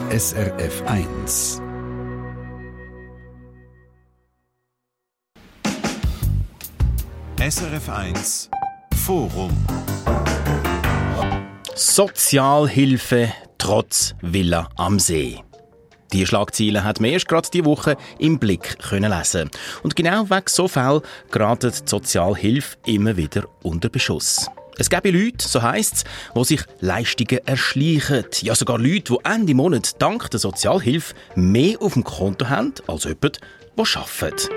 SRF 1. SRF 1 Forum. Sozialhilfe trotz Villa am See. Die Schlagzeilen hat man erst gerade diese Woche im Blick können lesen. Und genau wegen so Fällen gerät die Sozialhilfe immer wieder unter Beschuss. Es gibt Leute, so heisst es, die sich Leistungen erschleichen. Ja, sogar Leute, die Ende Monat dank der Sozialhilfe mehr auf dem Konto haben als jemand, der arbeitet.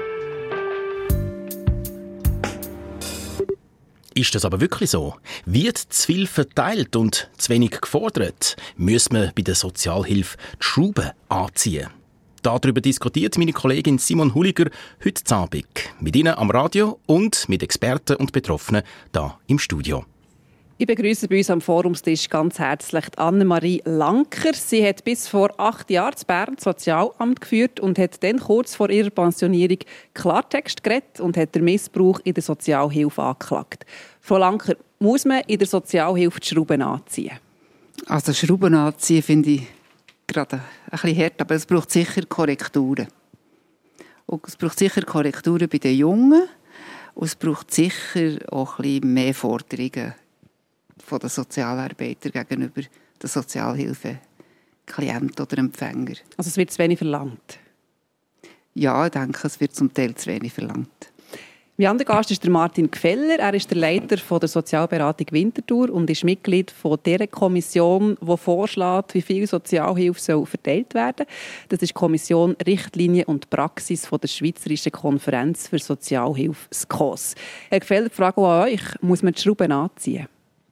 Ist das aber wirklich so? Wird zu viel verteilt und zu wenig gefordert? Muss man bei der Sozialhilfe die Schrauben anziehen? Darüber diskutiert meine Kollegin Simon Huliger heute Abend. Mit Ihnen am Radio und mit Experten und Betroffenen hier im Studio. Ich begrüße bei uns am Forumstisch ganz herzlich Annemarie Lanker. Sie hat bis vor 8 Jahren in Bern das Sozialamt geführt und hat dann kurz vor ihrer Pensionierung Klartext geredet und hat den Missbrauch in der Sozialhilfe angeklagt. Frau Lanker, muss man in der Sozialhilfe die Schrauben anziehen? Also Schrauben anziehen finde ich gerade ein bisschen hart, aber es braucht sicher Korrekturen. Und es braucht sicher Korrekturen bei den Jungen und es braucht sicher auch ein bisschen mehr Forderungen von den Sozialarbeitern gegenüber den Sozialhilfeklienten oder Empfänger. Also es wird zu wenig verlangt? Ja, ich denke, es wird zum Teil zu wenig verlangt. Mein anderer Gast ist der Martin Gfeller. Er ist der Leiter der Sozialberatung Winterthur und ist Mitglied dieser Kommission, die vorschlägt, wie viel Sozialhilfe verteilt werden soll. Das ist die Kommission Richtlinien und Praxis der Schweizerischen Konferenz für Sozialhilfe, SKOS. Herr Gfeller, die Frage an euch, muss man die Schrauben anziehen?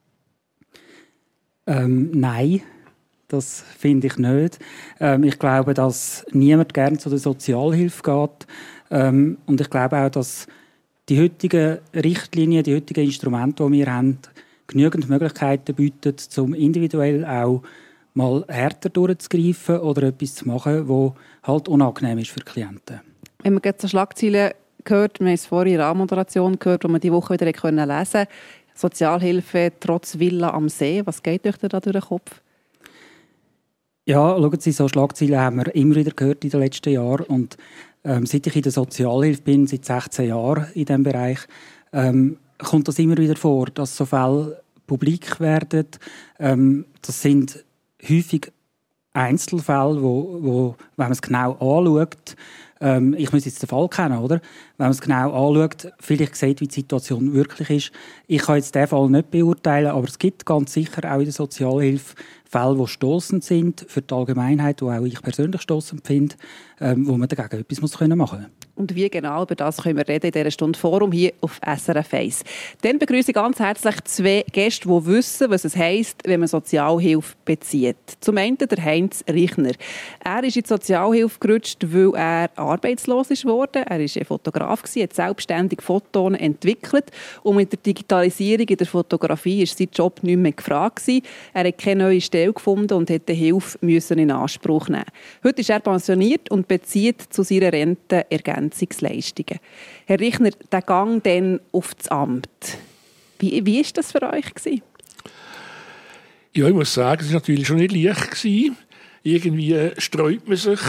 Nein, das finde ich nicht. Ich glaube, dass niemand gerne zu der Sozialhilfe geht. Und ich glaube auch, dass die heutigen Richtlinien, die heutigen Instrumente, die wir haben, genügend Möglichkeiten bieten, um individuell auch mal härter durchzugreifen oder etwas zu machen, was halt unangenehm ist für Klienten. Wenn man jetzt so Schlagzeilen gehört, wir haben es vorhin in der Moderation gehört, die man diese Woche wieder lesen konnte, Sozialhilfe trotz Villa am See. Was geht euch da durch den Kopf? Ja, schauen Sie, so Schlagzeilen haben wir immer wieder gehört in den letzten Jahren. Und seit ich in der Sozialhilfe bin, seit 16 Jahren in diesem Bereich, kommt das immer wieder vor, dass so Fälle publik werden. Das sind häufig Einzelfälle, wo wenn man es genau anschaut, ich muss jetzt den Fall kennen, oder? Wenn man es genau anschaut, vielleicht sieht, wie die Situation wirklich ist. Ich kann jetzt diesen Fall nicht beurteilen, aber es gibt ganz sicher auch in der Sozialhilfe Fälle, die stossend sind für die Allgemeinheit, die auch ich persönlich stossend finde, wo man dagegen etwas machen muss. Und wie genau, über das können wir reden in dieser Stunde Forum hier auf SRF 1. Dann begrüße ich ganz herzlich 2 Gäste, die wissen, was es heisst, wenn man Sozialhilfe bezieht. Zum einen der Heinz Reichner. Er ist in die Sozialhilfe gerutscht, weil er arbeitslos ist worden. Er war Fotograf, hat selbstständig Fotos entwickelt. Und mit der Digitalisierung in der Fotografie war sein Job nicht mehr gefragt. Er hat keine neue Stelle gefunden und musste Hilfe in Anspruch nehmen. Heute ist er pensioniert und bezieht zu seiner Rente Ergänzungsleistungen. Herr Reichner, der Gang dann auf das Amt, wie war das für euch? Ja, ich muss sagen, es war natürlich schon nicht leicht. Irgendwie sträubt man sich,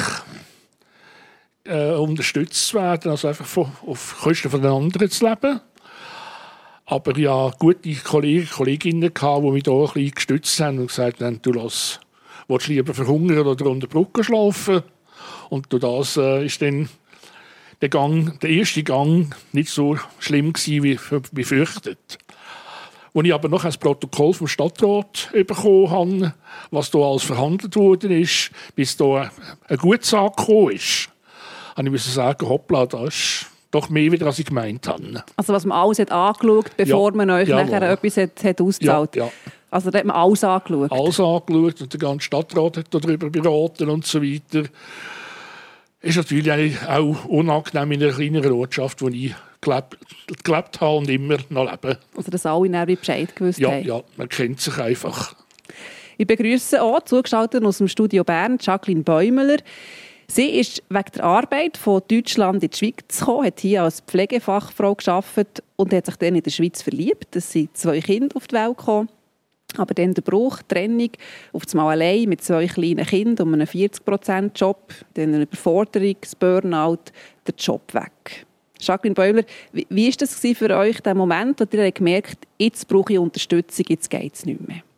unterstützt zu werden, also einfach auf Kosten von den anderen zu leben. Aber ja, gute Kollegen und Kolleginnen gehabt, die mich da ein bisschen gestützt haben und gesagt haben, du willst lieber verhungern oder unter der Brücke schlafen. Und durch das ist dann der erste Gang nicht so schlimm gewesen, wie befürchtet. Als ich aber noch ein Protokoll vom Stadtrat bekommen habe, was da alles verhandelt worden ist, bis da ein gutes angekommen ist, habe ich sagen, hoppla, das ist doch mehr, als ich gemeint habe. Also was man alles hat angeschaut, bevor man euch nachher etwas hat ausgezahlt? Ja. Also da hat man alles angeschaut? Alles angeschaut und der ganze Stadtrat hat darüber beraten und so weiter. Ist natürlich auch unangenehm in einer kleineren Ortschaft, wo ich gelebt habe und immer noch lebe. Also dass alle nachher Bescheid gewusst haben? Ja, man kennt sich einfach. Ich begrüße auch zugeschaltet aus dem Studio Bern Jacqueline Bäumler. Sie ist wegen der Arbeit von Deutschland in die Schweiz gekommen, hat hier als Pflegefachfrau gearbeitet und hat sich dann in der Schweiz verliebt. Es sind 2 Kinder auf die Welt gekommen. Aber dann der Bruch, die Trennung, auf einmal allein mit 2 kleinen Kindern und einem 40%-Job, dann eine Überforderung, das Burnout, der Job weg. Jacqueline Bäumler, wie war das für euch, der Moment, wo ihr gemerkt habt, jetzt brauche ich Unterstützung, jetzt geht es nicht mehr?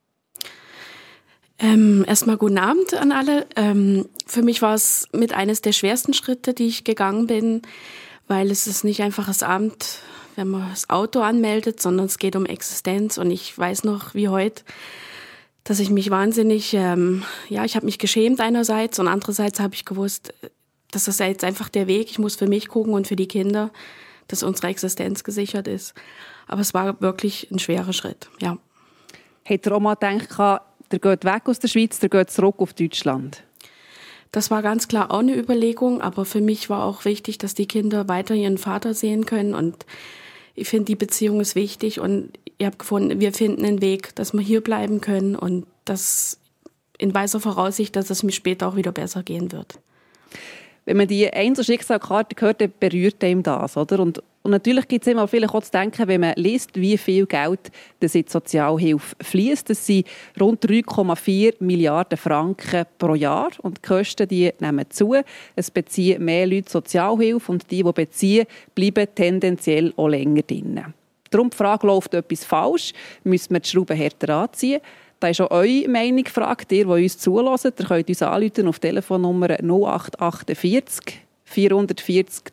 Erstmal guten Abend an alle. Für mich war es mit eines der schwersten Schritte, die ich gegangen bin, weil es ist nicht einfach das Amt, wenn man das Auto anmeldet, sondern es geht um Existenz. Und ich weiß noch wie heute, dass ich mich wahnsinnig, ich habe mich geschämt einerseits und andererseits habe ich gewusst, das ist jetzt einfach der Weg. Ich muss für mich gucken und für die Kinder, dass unsere Existenz gesichert ist. Aber es war wirklich ein schwerer Schritt, ja. Hat ihr auch mal gedacht, der geht weg aus der Schweiz, der geht zurück auf Deutschland? Das war ganz klar auch eine Überlegung, aber für mich war auch wichtig, dass die Kinder weiter ihren Vater sehen können. Und ich finde, die Beziehung ist wichtig und ich habe gefunden, wir finden einen Weg, dass wir hier bleiben können und das in weiser Voraussicht, dass es mir später auch wieder besser gehen wird. Wenn man die Einzelschicksalkarte hört, dann berührt einem das, oder? Und natürlich gibt es immer vielleicht auch zu denken, wenn man liest, wie viel Geld das in die Sozialhilfe fließt. Das sind rund 3,4 Milliarden Franken pro Jahr. Und die Kosten die nehmen zu. Es beziehen mehr Leute Sozialhilfe und die beziehen, bleiben tendenziell auch länger drin. Darum die Frage, läuft etwas falsch? Müssen wir die Schrauben härter anziehen? Da ist auch eure Meinung gefragt, ihr, die uns zuhören. Ihr könnt uns anrufen auf Telefonnummer 0848 440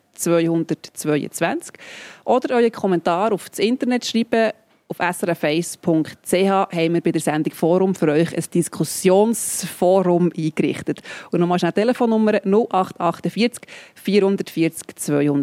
222 oder euren Kommentar auf das Internet schreiben. Auf srf1.ch haben wir bei der Sendung Forum für euch ein Diskussionsforum eingerichtet. Und nochmal schnell Telefonnummer 0848 440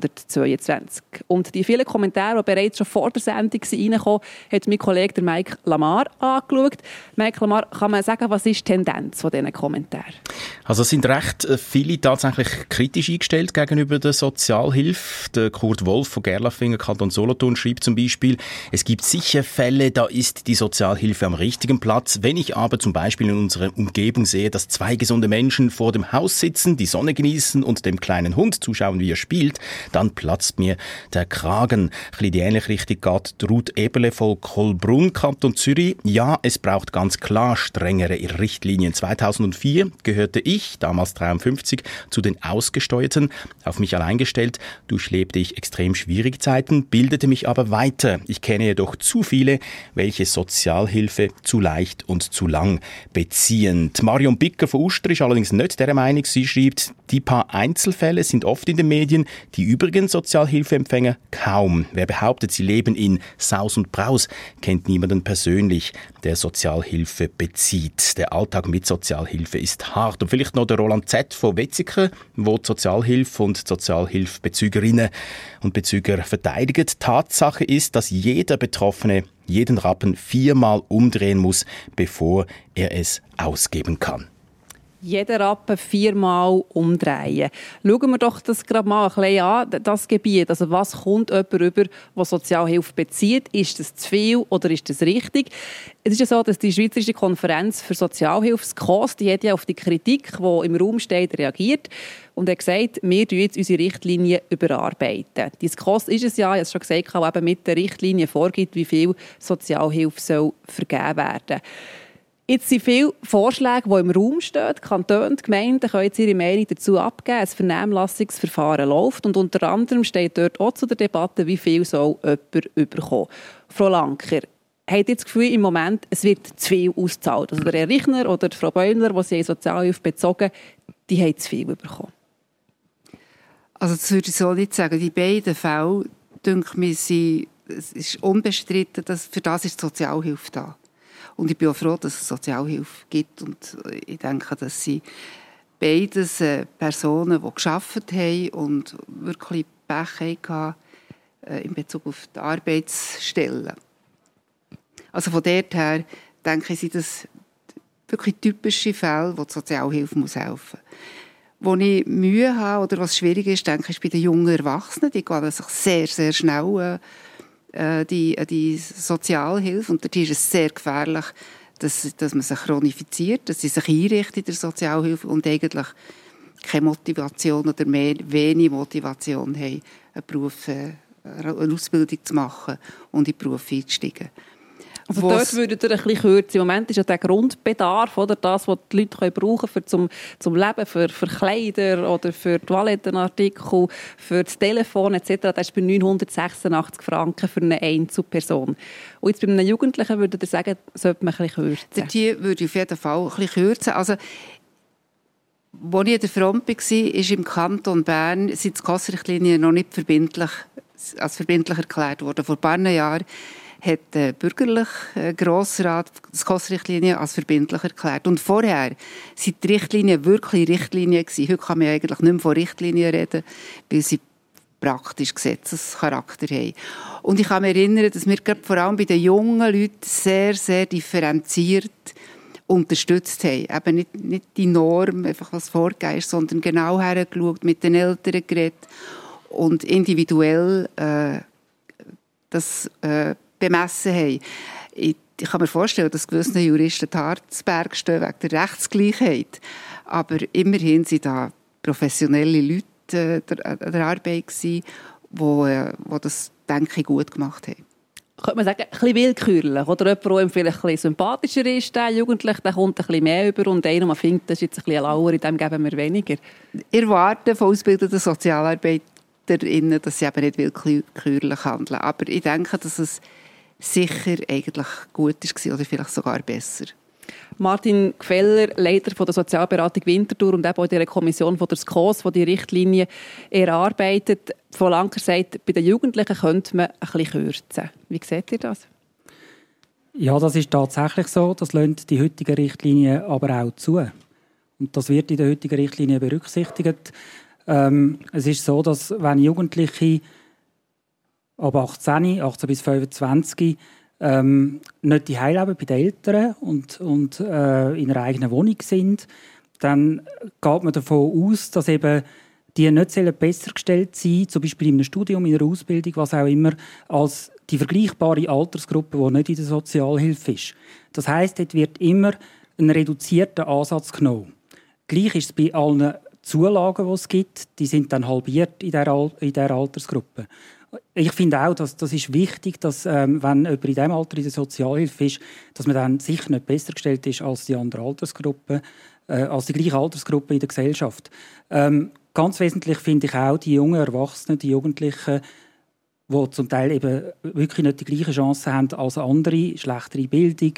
222. Und die vielen Kommentare, die bereits schon vor der Sendung reinkamen, hat mein Kollege Mike Lamar angeschaut. Mike Lamar, kann man sagen, was ist die Tendenz von diesen Kommentaren? Also es sind recht viele tatsächlich kritisch eingestellt gegenüber der Sozialhilfe. Der Kurt Wolf von Gerlafingen, Kanton Solothurn, schreibt zum Beispiel, es gibt sicher Fälle, da ist die Sozialhilfe am richtigen Platz. Wenn ich aber zum Beispiel in unserer Umgebung sehe, dass 2 gesunde Menschen vor dem Haus sitzen, die Sonne genießen und dem kleinen Hund zuschauen, wie er spielt, dann platzt mir der Kragen. Ein bisschen die ähnliche Richtung geht Ruth Eberle von Kollbrunn, Kanton Zürich. Ja, es braucht ganz klar strengere Richtlinien. 2004 gehörte ich, damals 53, zu den Ausgesteuerten. Auf mich allein gestellt, durchlebte ich extrem schwierige Zeiten, bildete mich aber weiter. Ich kenne jedoch zu viele, welche Sozialhilfe zu leicht und zu lang beziehen. Marion Bicker von Uster ist allerdings nicht der Meinung. Sie schreibt, die paar Einzelfälle sind oft in den Medien, die übrigen Sozialhilfeempfänger kaum. Wer behauptet, sie leben in Saus und Braus, kennt niemanden persönlich, der Sozialhilfe bezieht. Der Alltag mit Sozialhilfe ist hart. Und vielleicht noch der Roland Z. von Wetzikon, wo die Sozialhilfe und Sozialhilfebezügerinnen und Bezüger verteidigt. Tatsache ist, dass jeder Betroffene jeden Rappen 4-mal umdrehen muss, bevor er es ausgeben kann. Jeden Rappen 4-mal umdrehen. Schauen wir doch das gerade mal ein bisschen an, das Gebiet. Also was kommt jemand über, der Sozialhilfe bezieht? Ist das zu viel oder ist das richtig? Es ist ja so, dass die Schweizerische Konferenz für Sozialhilfe, SKOS, die hat ja auf die Kritik, die im Raum steht, reagiert und hat gesagt, wir überarbeiten jetzt unsere Richtlinien. Die SKOS ist es ja, ich habe es schon gesagt, die eben mit der Richtlinie vorgibt, wie viel Sozialhilfe soll vergeben werden. Jetzt sind viele Vorschläge, die im Raum stehen. Die Kantone, die Gemeinden können jetzt ihre Meinung dazu abgeben. Ein Vernehmlassungsverfahren läuft und unter anderem steht dort auch zu der Debatte, wie viel soll jemand bekommen. Frau Lanker, habt ihr das Gefühl im Moment, es wird zu viel ausgezahlt? Also der Herr Richner oder Frau Bäumler, die sie in Sozialhilfe bezogen, die haben zu viel bekommen? Also das würde ich so nicht sagen. Die beiden Fälle, denke ich, es ist unbestritten, dass für das ist die Sozialhilfe da. Und ich bin auch froh, dass es Sozialhilfe gibt. Und ich denke, dass sie beides Personen, die gearbeitet haben und wirklich Pech hatten in Bezug auf die Arbeitsstellen. Also von dort her, denke ich, sind das wirklich typische Fälle, wo die Sozialhilfe helfen muss. Wo ich Mühe habe oder was schwierig ist, denke ich, bei den jungen Erwachsenen. Die gehen sich sehr, sehr schnell die Sozialhilfe. Und dort ist es sehr gefährlich, dass man sich chronifiziert, dass sie sich einrichten in der Sozialhilfe und eigentlich keine Motivation oder wenig Motivation haben, eine Ausbildung zu machen und in den Beruf einzusteigen. Also dort würdet ihr ein bisschen kürzen. Im Moment ist ja der Grundbedarf, oder das, was die Leute brauchen können zum Leben, für Kleider oder für Toilettenartikel, für das Telefon etc., das ist bei 986 Franken für eine Einzelperson. Und jetzt bei einem Jugendlichen würdet ihr sagen, sollte man ein bisschen kürzen? Hier würde ich auf jeden Fall ein bisschen kürzen. Also, als ich an der Front war, ist im Kanton Bern sind die SKOS-Richtlinien noch nicht als verbindlich erklärt worden. Vor ein paar Jahren hat der bürgerliche Grossrat die SKOS-Richtlinien als verbindlich erklärt. Und vorher waren die Richtlinien wirklich Richtlinien gewesen. Heute kann man eigentlich nicht mehr von Richtlinien reden, weil sie praktisch Gesetzescharakter haben. Und ich kann mich erinnern, dass wir gerade vor allem bei den jungen Leuten sehr, sehr differenziert unterstützt haben. Eben nicht die Norm, einfach was vorgegeben ist, sondern genau hergeschaut, mit den Eltern geredet und individuell das bemessen haben. Ich kann mir vorstellen, dass gewisse Juristen die Haare zu Berg stehen wegen der Rechtsgleichheit. Aber immerhin sind da professionelle Leute an der Arbeit gewesen, die das, denke ich, gut gemacht haben. Könnte man sagen, ein bisschen willkürlich? Oder jemand, der ihm vielleicht ein bisschen sympathischer ist, der Jugendliche, der kommt ein bisschen mehr über und einer, der findet, das ist jetzt ein bisschen lauer, in dem geben wir weniger. Ich erwarte von ausgebildeten SozialarbeiterInnen, dass sie eben nicht willkürlich handeln. Aber ich denke, dass es sicher eigentlich gut war oder vielleicht sogar besser. Martin Gfeller, Leiter der Sozialberatung Winterthur und eben auch in der Kommission von der SKOS, die die Richtlinie erarbeitet. Frau Lanker sagt, bei den Jugendlichen könnte man ein bisschen kürzen. Wie seht ihr das? Ja, das ist tatsächlich so. Das lassen die heutigen Richtlinien aber auch zu. Und das wird in den heutigen Richtlinien berücksichtigt. Es ist so, dass wenn Jugendliche ab 18 bis 25 nicht die leben bei den Eltern und in einer eigenen Wohnung sind, dann geht man davon aus, dass eben die nicht besser gestellt sind, zum Beispiel in einem Studium, in einer Ausbildung, was auch immer, als die vergleichbare Altersgruppe, die nicht in der Sozialhilfe ist. Das heisst, dort wird immer ein reduzierter Ansatz genommen. Gleich ist es bei allen Zulagen, die es gibt, die sind dann halbiert in dieser Altersgruppe. Ich finde auch, dass das ist wichtig, dass wenn jemand in diesem Alter in der Sozialhilfe ist, dass man dann sicher nicht besser gestellt ist als die andere Altersgruppe, als die gleiche Altersgruppe in der Gesellschaft. Ganz wesentlich finde ich auch die jungen Erwachsenen, die Jugendlichen, die zum Teil eben wirklich nicht die gleichen Chancen haben als andere, schlechtere Bildung,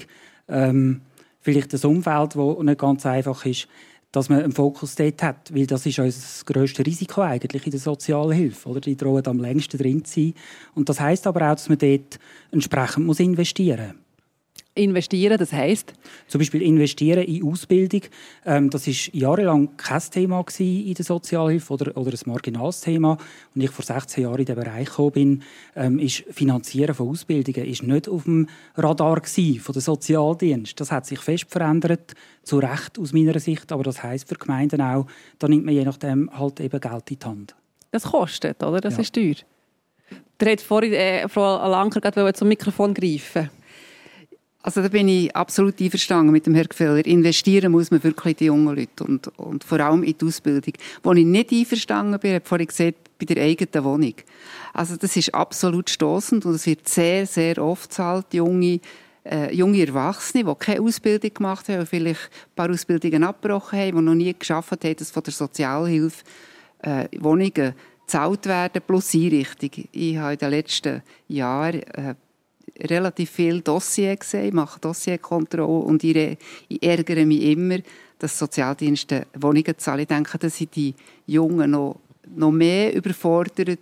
vielleicht das Umfeld, das nicht ganz einfach ist, dass man einen Fokus dort hat, weil das ist unser grösstes Risiko eigentlich in der Sozialhilfe. Oder? Die drohen am längsten drin zu sein. Und das heisst aber auch, dass man dort entsprechend investieren muss. Investieren, das heisst? Zum Beispiel investieren in Ausbildung. Das war jahrelang kein Thema in der Sozialhilfe oder ein marginales Thema. Und ich vor 16 Jahren in diesen Bereich gekommen bin, ist Finanzieren von Ausbildungen ist nicht auf dem Radar von der Sozialdienst. Das hat sich fest verändert, zu Recht aus meiner Sicht. Aber das heisst für Gemeinden auch, da nimmt man je nachdem halt eben Geld in die Hand. Das kostet, oder? Das ist teuer. Der hat vorhin Frau Lanker gerade zum Mikrofon greifen. Also da bin ich absolut einverstanden mit dem Herrn Gfeller. Investieren muss man wirklich in die jungen Leute und vor allem in die Ausbildung. Wo ich nicht einverstanden bin, habe ich vorhin gesagt, bei der eigenen Wohnung. Also das ist absolut stossend und es wird sehr, sehr oft gezahlt, junge Erwachsene, die keine Ausbildung gemacht haben, die vielleicht ein paar Ausbildungen abgebrochen haben, die noch nie geschafft haben, dass von der Sozialhilfe Wohnungen gezahlt werden, plus Einrichtung. Ich habe in den letzten Jahren relativ viel Dossier gesehen, mache Dossierkontrolle und ich ärgere mich immer, dass Sozialdienste Wohnungen zahlen. Ich denke, dass sind die Jungen noch mehr überfordert.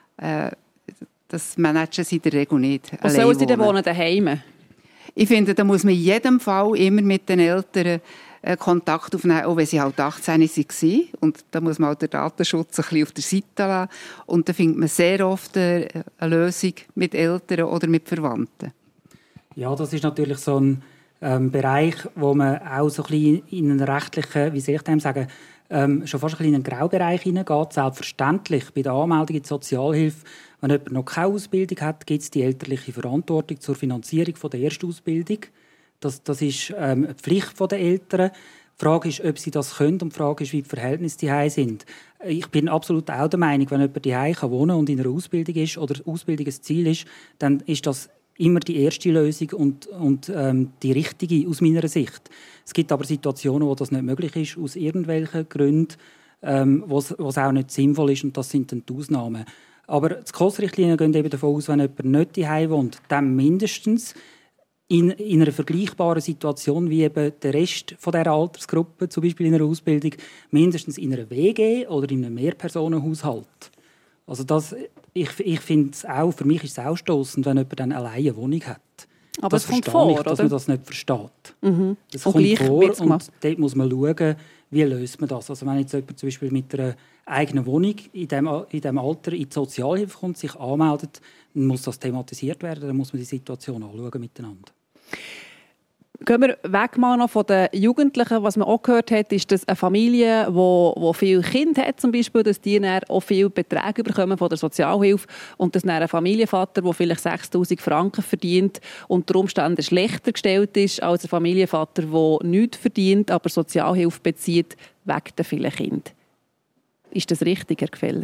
Das managen sie in der Regel nicht. Was sollen sie denn wohnen? Daheim? Ich finde, da muss man in jedem Fall immer mit den Eltern Kontakt aufnehmen, auch wenn sie halt 18 waren. Und da muss man auch den Datenschutz ein bisschen auf der Seite lassen. Und da findet man sehr oft eine Lösung mit Eltern oder mit Verwandten. Ja, das ist natürlich so ein Bereich, wo man auch so ein bisschen in einen rechtlichen, wie soll ich dem sagen, schon fast ein bisschen in einen Graubereich hineingeht. Selbstverständlich bei der Anmeldung in die Sozialhilfe, wenn jemand noch keine Ausbildung hat, gibt es die elterliche Verantwortung zur Finanzierung der Erstausbildung. Das ist eine Pflicht der Eltern. Die Frage ist, ob sie das können und die Frage ist, wie die Verhältnisse daheim sind. Ich bin absolut auch der Meinung, wenn jemand daheim wohnen kann und in einer Ausbildung ist oder Ausbildung ein Ziel ist, dann ist das immer die erste Lösung und die richtige aus meiner Sicht. Es gibt aber Situationen, wo das nicht möglich ist, aus irgendwelchen Gründen, wo es auch nicht sinnvoll ist, und das sind dann die Ausnahmen. Aber die SKOS-Richtlinien gehen eben davon aus, wenn jemand nicht zu Hause wohnt, dann mindestens in einer vergleichbaren Situation wie eben der Rest von dieser Altersgruppe, zum Beispiel in einer Ausbildung, mindestens in einer WG oder in einem Mehrpersonenhaushalt. Also ich finde es auch, für mich ist es auch stossend, wenn jemand dann alleine eine Wohnung hat. Aber das es kommt vor, ich, dass man das nicht versteht. Mhm. Das kommt vor und dort muss man schauen, wie löst man das. Also wenn jetzt jemand zum Beispiel mit einer eigenen Wohnung in diesem Alter in die Sozialhilfe kommt, sich anmeldet, dann muss das thematisiert werden, dann muss man die Situation anschauen miteinander. Gehen wir weg mal noch von den Jugendlichen. Was man auch gehört hat, ist, dass eine Familie, die viele Kinder hat, zum Beispiel, dass die dann auch viele Beträge bekommen von der Sozialhilfe und dass dann ein Familienvater, der vielleicht 6'000 Franken verdient und unter Umständen schlechter gestellt ist als ein Familienvater, der nichts verdient, aber Sozialhilfe bezieht wegen der vielen Kinder. Ist das richtig, Herr Gfeller?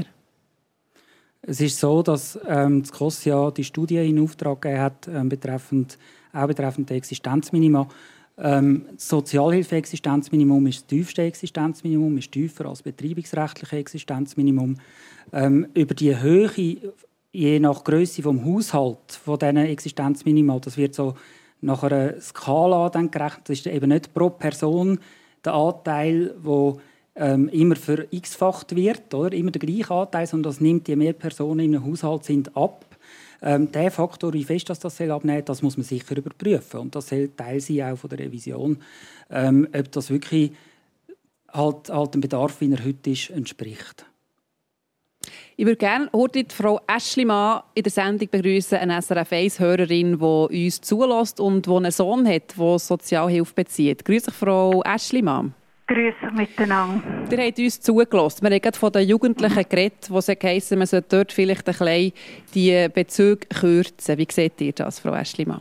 Es ist so, dass das SKOS ja die Studie in Auftrag gegeben hat, betreffend der Existenzminima. Das Sozialhilfe-Existenzminimum ist das tiefste Existenzminimum, ist tiefer als das betreibungsrechtliche Existenzminimum. Über die Höhe, je nach Grösse des Haushalts von diesen Existenzminima, das wird so nach einer Skala dann gerechnet. Das ist eben nicht pro Person der Anteil, der immer x-facht wird, oder? Immer der gleiche Anteil, sondern das nimmt, je mehr Personen in einem Haushalt sind, ab. Der Faktor, wie fest das abnehmen soll, das muss man sicher überprüfen. Und das soll Teil sein auch von der Revision, ob das wirklich halt dem Bedarf, wie er heute ist, entspricht. Ich würde gerne heute Frau Aeschlimann in der Sendung begrüßen, eine SRF1-Hörerin, die uns zulässt und die einen Sohn hat, der Sozialhilfe bezieht. Grüß euch, Frau Aeschlimann. Grüß euch miteinander. Ihr habt uns zugelassen. Wir haben gerade von den Jugendlichen geredet, die heissen, man sollte dort vielleicht ein bisschen die Bezüge kürzen. Wie seht ihr das, Frau Aeschlimann?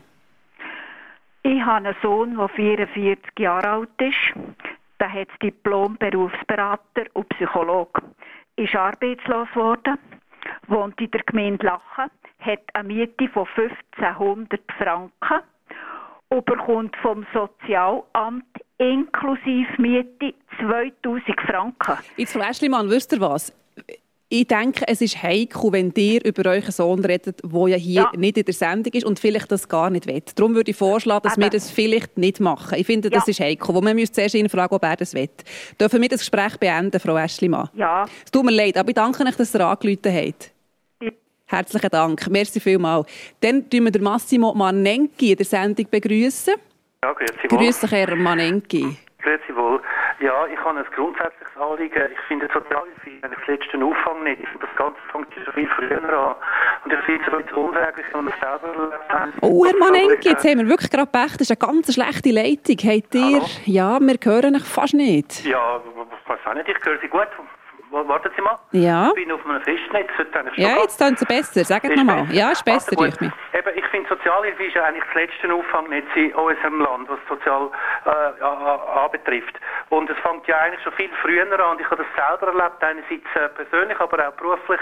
Ich habe einen Sohn, der 44 Jahre alt ist. Der hat das Diplom Berufsberater und Psychologe. Ist arbeitslos geworden, wohnt in der Gemeinde Lachen, hat eine Miete von 1500 Franken und bekommt vom Sozialamt inklusive Miete 2000 Franken. Jetzt, Frau Aeschlimann, wisst ihr was? Ich denke, es ist heikel, wenn ihr über euren Sohn redet, der ja hier nicht in der Sendung ist und vielleicht das gar nicht will. Darum würde ich vorschlagen, dass wir das vielleicht nicht machen. Ich finde, das ist heikel. Wo man müsste zuerst ihn fragen, ob er das will. Dürfen wir das Gespräch beenden, Frau Aeschlimann? Ja. Es tut mir leid, aber ich danke euch, dass ihr angerufen habt. Ja. Herzlichen Dank. Merci vielmals. Dann begrüßen wir Massimo Manenki in der Sendung begrüßen. Ja, grüezi wohl. Grüß dich, Herr Manenki. Grüezi wohl. Ja, ich habe ein grundsätzliches Anliegen. Ich finde, Sozialhilfe ist das letzte Auffangnet. Das Ganze fängt schon viel früher an. Und ich finde es ein bisschen unsäglich, wenn man es selber erlebt. Oh, Herr Manenki, jetzt haben wir wirklich gerade Pech. Das ist eine ganz schlechte Leitung. Habt ihr? Hallo? Ja, wir hören euch fast nicht. Ja, ich weiß auch nicht. Ich höre Sie gut. Warten Sie mal. Ja. Ich bin auf einem Festnetz. Ja, jetzt tun Sie besser. Sagt nochmal. Ja, ist besser durch mich. Eben, ich finde, Sozialhilfe ist eigentlich das letzte Auffangnet in unserem Land, was sozial anbetrifft. Und es fängt ja eigentlich schon viel früher an. Und ich habe das selber erlebt, einerseits persönlich, aber auch beruflich.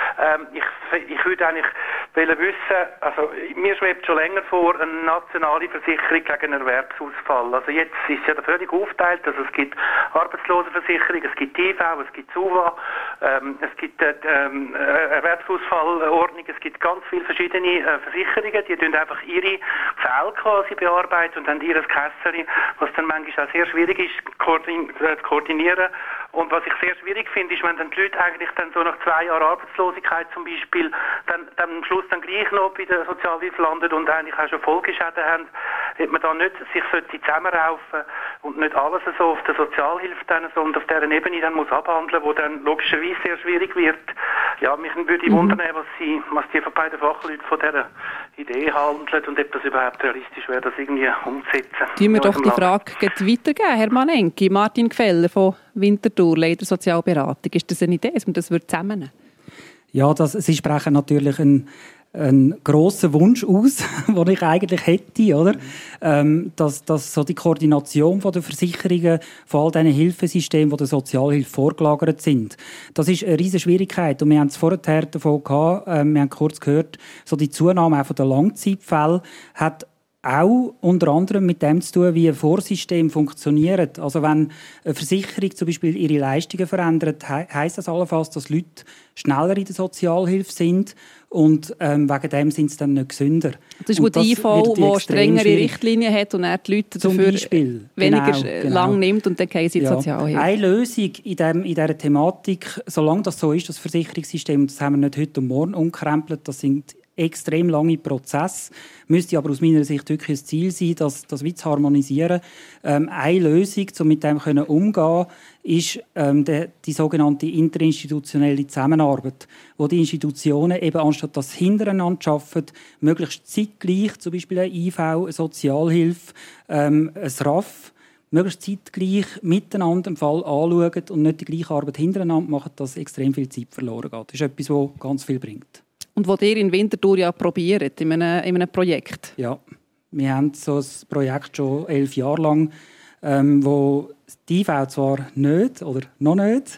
Ich würde eigentlich wissen, also mir schwebt schon länger vor, eine nationale Versicherung gegen Erwerbsausfall. Also jetzt ist es ja völlig aufgeteilt. Also es gibt Arbeitslosenversicherung, es gibt IV, es gibt SUVA, es gibt Erwerbsausfallordnung, es gibt ganz viele verschiedene Versicherungen, die einfach ihre Fälle quasi bearbeiten und dann ihre Kässerin, was dann manchmal auch sehr schwierig ist, zu koordinieren. Und was ich sehr schwierig finde, ist, wenn dann die Leute eigentlich dann so nach 2 Jahren Arbeitslosigkeit zum Beispiel dann am Schluss dann gleich noch bei der Sozialhilfe landet und eigentlich auch schon Folgeschäden haben, hätte man dann nicht sich zusammenraufen und nicht alles so auf der Sozialhilfe dann so und auf deren Ebene dann muss abhandeln, wo dann logischerweise sehr schwierig wird. Ja, mich würde wundern, was die von beiden Fachleuten von dieser Idee handeln und ob das überhaupt realistisch wäre, das irgendwie umzusetzen. Tun wir doch die Frage weitergeben, Herr Manenki. Martin Gfeller von Winterthur, Leiter Sozialberatung. Ist das eine Idee, dass man das zusammennehmen? Ja, Sie sprechen natürlich einen ein grosser Wunsch aus, den ich eigentlich hätte, oder? Dass so die Koordination von der Versicherungen, von all diesen Hilfesystemen, die der Sozialhilfe vorgelagert sind, das ist eine riesige Schwierigkeit. Und wir haben es vorher davon gehabt, wir haben kurz gehört, so die Zunahme auch von der Langzeitfälle hat auch unter anderem mit dem zu tun, wie ein Vorsystem funktioniert. Also wenn eine Versicherung zum Beispiel ihre Leistungen verändert, heisst das allenfalls, dass Leute schneller in der Sozialhilfe sind und wegen dem sind sie dann nicht gesünder. Das ist, wo die IV, die strengere Richtlinien hat und die Leute dafür weniger lang nimmt und dann gehen sie in die Sozialhilfe. Eine Lösung in dieser Thematik, solange das so ist, das Versicherungssystem, das haben wir nicht heute und morgen umkrempelt, das sind extrem lange Prozesse, müsste aber aus meiner Sicht wirklich ein Ziel sein, das wie zu harmonisieren. Eine Lösung, um mit dem umzugehen, ist die sogenannte interinstitutionelle Zusammenarbeit, wo die Institutionen eben anstatt dass sie hintereinander arbeiten, möglichst zeitgleich, zum Beispiel eine IV, eine Sozialhilfe, ein RAF, möglichst zeitgleich miteinander im Fall anschauen und nicht die gleiche Arbeit hintereinander machen, dass extrem viel Zeit verloren geht. Das ist etwas, was ganz viel bringt. Und was ihr in Winterthur ja probiert, in einem Projekt. Ja, wir haben so ein Projekt schon 11 Jahre lang, wo die IV zwar nicht oder noch nicht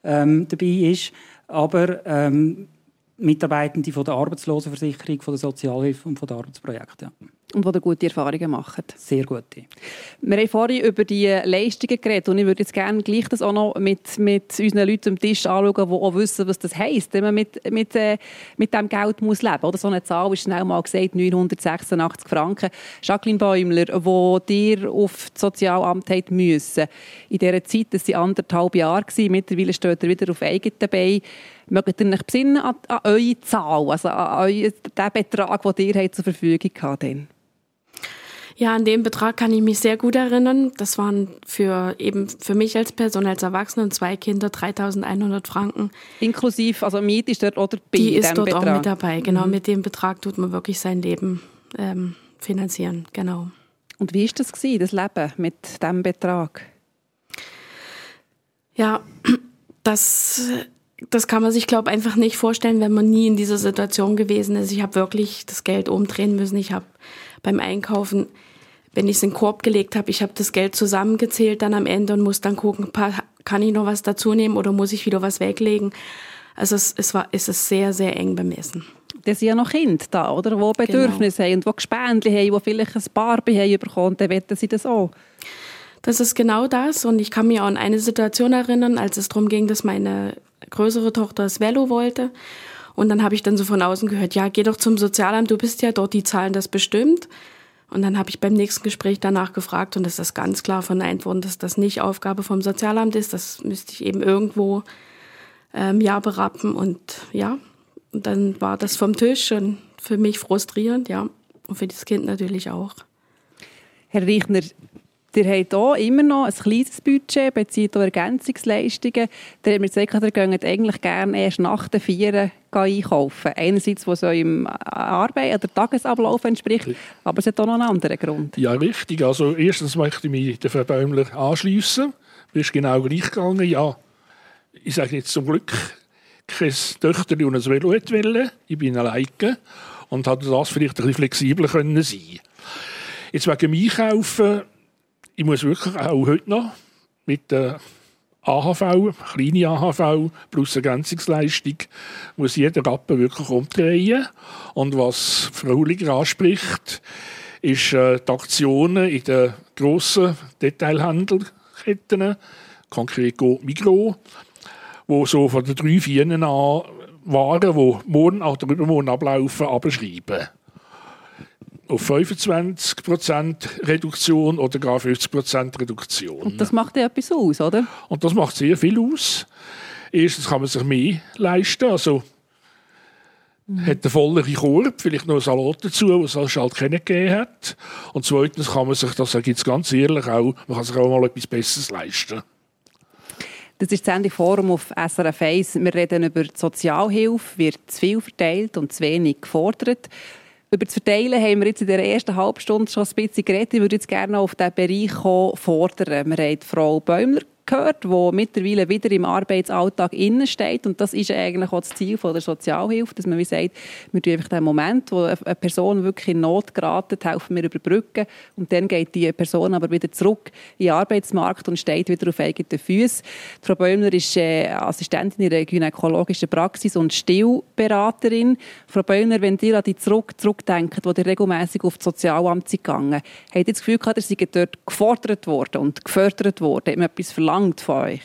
dabei ist, aber Mitarbeitende von der Arbeitslosenversicherung, von der Sozialhilfe und von den Arbeitsprojekten. Ja. Und die gute Erfahrungen machen. Sehr gute. Wir haben vorhin über die Leistungen geredet und ich würde jetzt gerne gleich das auch noch mit unseren Leuten am Tisch anschauen, die auch wissen, was das heisst, wenn man mit diesem Geld muss leben muss. Oder so eine Zahl ist schnell mal gesagt, 986 Franken. Jacqueline Bäumler, wo dir auf das Sozialamt habt müssen, in dieser Zeit, das waren 1,5 Jahre, mittlerweile steht ihr wieder auf eigenen Beinen. Mögt ihr euch besinnen an eure Zahl, also an den Betrag, den ihr zur Verfügung hattet? Ja, an den Betrag kann ich mich sehr gut erinnern. Das waren für mich als Person, als Erwachsene und 2 Kinder 3.100 Franken. Inklusive, also Miete ist dort auch dabei? Die ist dort Betrag auch mit dabei, genau. Mit dem Betrag tut man wirklich sein Leben finanzieren, genau. Und wie war das Leben mit diesem Betrag? Ja, das kann man sich, glaube ich, einfach nicht vorstellen, wenn man nie in dieser Situation gewesen ist. Ich habe wirklich das Geld umdrehen müssen. Ich habe beim Einkaufen, wenn ich es in den Korb gelegt habe, ich habe das Geld zusammengezählt dann am Ende und muss dann gucken, kann ich noch was dazu nehmen oder muss ich wieder was weglegen. Also es ist sehr, sehr eng bemessen. Das sind ja noch Kinder da, oder? Die Bedürfnisse haben und die Gespendli haben, die vielleicht ein Barbie haben bekommen, dann wollen sie das auch. Das ist genau das und ich kann mich auch an eine Situation erinnern, als es darum ging, dass meine größere Tochter das Velo wollte. Und dann habe ich dann so von außen gehört, ja, geh doch zum Sozialamt, du bist ja dort, die zahlen das bestimmt. Und dann habe ich beim nächsten Gespräch danach gefragt und es ist ganz klar verneint worden, dass das nicht Aufgabe vom Sozialamt ist. Das müsste ich eben irgendwo berappen. Und ja, und dann war das vom Tisch und für mich frustrierend, ja. Und für das Kind natürlich auch. Herr Reichner, ihr habt hier immer noch ein kleines Budget, bezieht auch Ergänzungsleistungen. Ihr habt mir gesagt, ihr geht eigentlich gerne erst nach den 4 einkaufen. Einerseits, was eurem Arbeit oder Tagesablauf entspricht, aber es hat auch noch einen anderen Grund. Ja, richtig. Also erstens möchte ich mich der Frau Bäumler anschliessen. Das ist genau gleich gegangen. Ja, ich sage jetzt zum Glück, keine Töchter, die ein Velo wollte. Ich bin alleine und hatte das vielleicht ein bisschen flexibler sein. Jetzt wegen dem Einkaufen, ich muss wirklich auch heute noch mit der AHV, kleine AHV plus Ergänzungsleistung, muss jeder Rappen wirklich umdrehen. Und was Frau Hulliger anspricht, ist die Aktionen in den grossen Detailhandelketten, konkret Migros, wo so von den 3 Firmen an Waren, die morgen oder übermorgen ablaufen, abschreiben. Auf 25% Reduktion oder gar 50% Reduktion. Und das macht ja etwas aus, oder? Und das macht sehr viel aus. Erstens kann man sich mehr leisten, also hat einen volleren Korb, vielleicht noch einen Salat dazu, was es halt gegeben hat. Und zweitens kann man sich, das sage ich jetzt ganz ehrlich, auch, man kann sich auch mal etwas Besseres leisten. Das ist das Sendeforum auf SRF 1. Wir reden über die Sozialhilfe, wird zu viel verteilt und zu wenig gefordert. Über das Verteilen haben wir jetzt in der ersten halben Stunde schon ein bisschen geredet. Ich würde jetzt gerne auf diesen Bereich fordern. Wir haben Frau Bäumler gehört, die mittlerweile wieder im Arbeitsalltag steht. Und das ist eigentlich auch das Ziel von der Sozialhilfe, dass man wie sagt, wir tun einfach den Moment, wo eine Person wirklich in Not geraten, helfen wir überbrücken. Und dann geht die Person aber wieder zurück in den Arbeitsmarkt und steht wieder auf eigenen Füßen. Frau Bäumler ist Assistentin in der gynäkologischen Praxis und Stillberaterin. Frau Bäumler, wenn ihr an die zurückdenkt, wo ihr regelmässig auf das Sozialamt seid gegangen, habt ihr das Gefühl gehabt, ihr seid dort gefordert worden und gefördert worden? Hat man etwas verlangt von euch?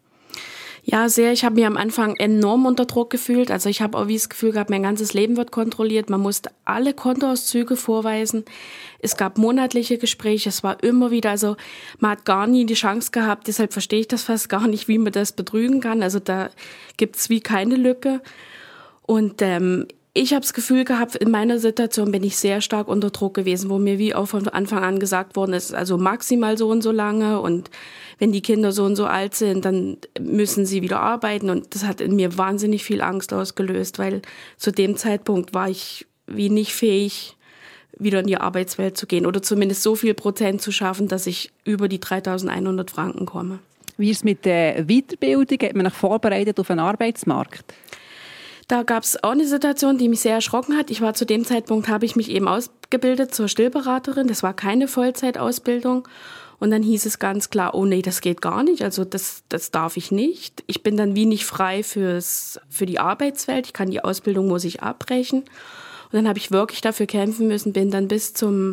Ja, sehr. Ich habe mich am Anfang enorm unter Druck gefühlt. Also ich habe auch wie das Gefühl gehabt, mein ganzes Leben wird kontrolliert. Man musste alle Kontoauszüge vorweisen. Es gab monatliche Gespräche. Es war immer wieder, also man hat gar nie die Chance gehabt. Deshalb verstehe ich das fast gar nicht, wie man das betrügen kann. Also da gibt's wie keine Lücke. Und ich habe das Gefühl gehabt, in meiner Situation bin ich sehr stark unter Druck gewesen, wo mir wie auch von Anfang an gesagt worden ist, also maximal so und so lange und wenn die Kinder so und so alt sind, dann müssen sie wieder arbeiten und das hat in mir wahnsinnig viel Angst ausgelöst, weil zu dem Zeitpunkt war ich wie nicht fähig, wieder in die Arbeitswelt zu gehen oder zumindest so viel Prozent zu schaffen, dass ich über die 3.100 Franken komme. Wie ist es mit der Weiterbildung? Hat man sich vorbereitet auf den Arbeitsmarkt? Da gab es auch eine Situation, die mich sehr erschrocken hat. Ich war zu dem Zeitpunkt, habe ich mich eben ausgebildet zur Stillberaterin. Das war keine Vollzeitausbildung. Und dann hieß es ganz klar, oh nee, das geht gar nicht. Also das darf ich nicht. Ich bin dann wie nicht frei für die Arbeitswelt. Ich kann die Ausbildung, muss ich abbrechen. Und dann habe ich wirklich dafür kämpfen müssen, bin dann bis zum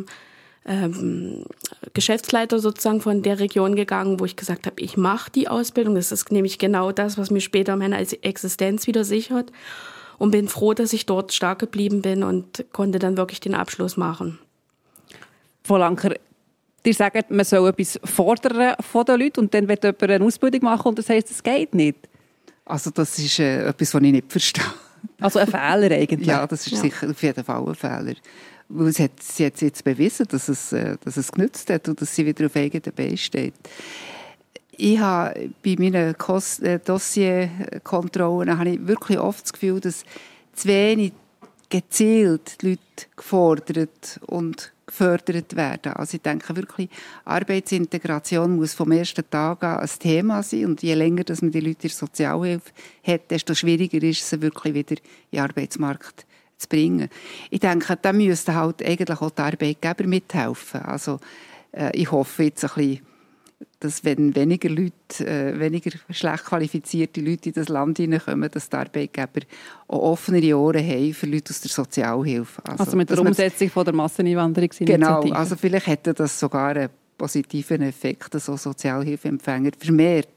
Geschäftsleiter sozusagen von der Region gegangen, wo ich gesagt habe, ich mache die Ausbildung. Das ist nämlich genau das, was mir später meine Existenz wieder sichert. Und bin froh, dass ich dort stark geblieben bin und konnte dann wirklich den Abschluss machen. Frau Lanker, ihr sagt, man soll etwas fordern von den Leuten und dann wird jemand eine Ausbildung machen und das heisst, es geht nicht. Also das ist etwas, was ich nicht verstehe. Also ein Fehler eigentlich? Ja, das ist sicher auf jeden Fall ein Fehler. Weil sie hat jetzt bewiesen, dass es genützt hat und dass sie wieder auf eigenen Beinen steht. Ich habe bei meinen Dossierkontrollen habe ich wirklich oft das Gefühl, dass zu wenig gezielt die Leute gefordert und gefördert werden. Also ich denke wirklich, Arbeitsintegration muss vom ersten Tag an ein Thema sein und je länger dass man die Leute in der Sozialhilfe hat, desto schwieriger ist es, sie wirklich wieder in den Arbeitsmarkt zu bringen. Ich denke, da müssten halt eigentlich auch die Arbeitgeber mithelfen. Also ich hoffe jetzt ein bisschen, dass wenn weniger schlecht qualifizierte Leute in das Land hineinkommen, dass die Arbeitgeber auch offenere Ohren haben für Leute aus der Sozialhilfe. Also mit der Umsetzung von der Masseneinwanderungsinitiative. Genau, also vielleicht hätte das sogar einen positiven Effekt, dass auch Sozialhilfeempfänger vermehrt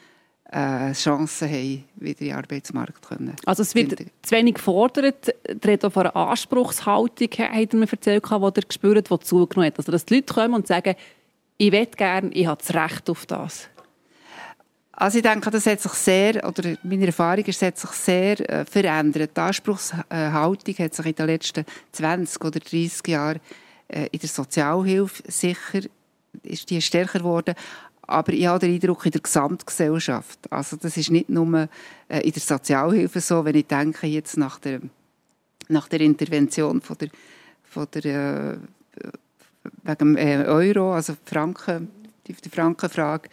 Chancen haben, wieder in den Arbeitsmarkt zu können. Also es wird zu wenig gefordert. Ihr habt auch von einer Anspruchshaltung, hat mir erzählt, die ihr gespürt, die zugenommen hat. Also dass die Leute kommen und sagen, ich möchte gerne, ich habe das Recht auf das. Also ich denke, das hat sich sehr, oder meine Erfahrung ist, es hat sich sehr verändert. Die Anspruchshaltung hat sich in den letzten 20 oder 30 Jahren in der Sozialhilfe sicher ist die stärker geworden. Aber ich habe den Eindruck, in der Gesamtgesellschaft. Also das ist nicht nur in der Sozialhilfe so, wenn ich denke, jetzt nach der Intervention von der wegen Euro, also die Frankenfrage,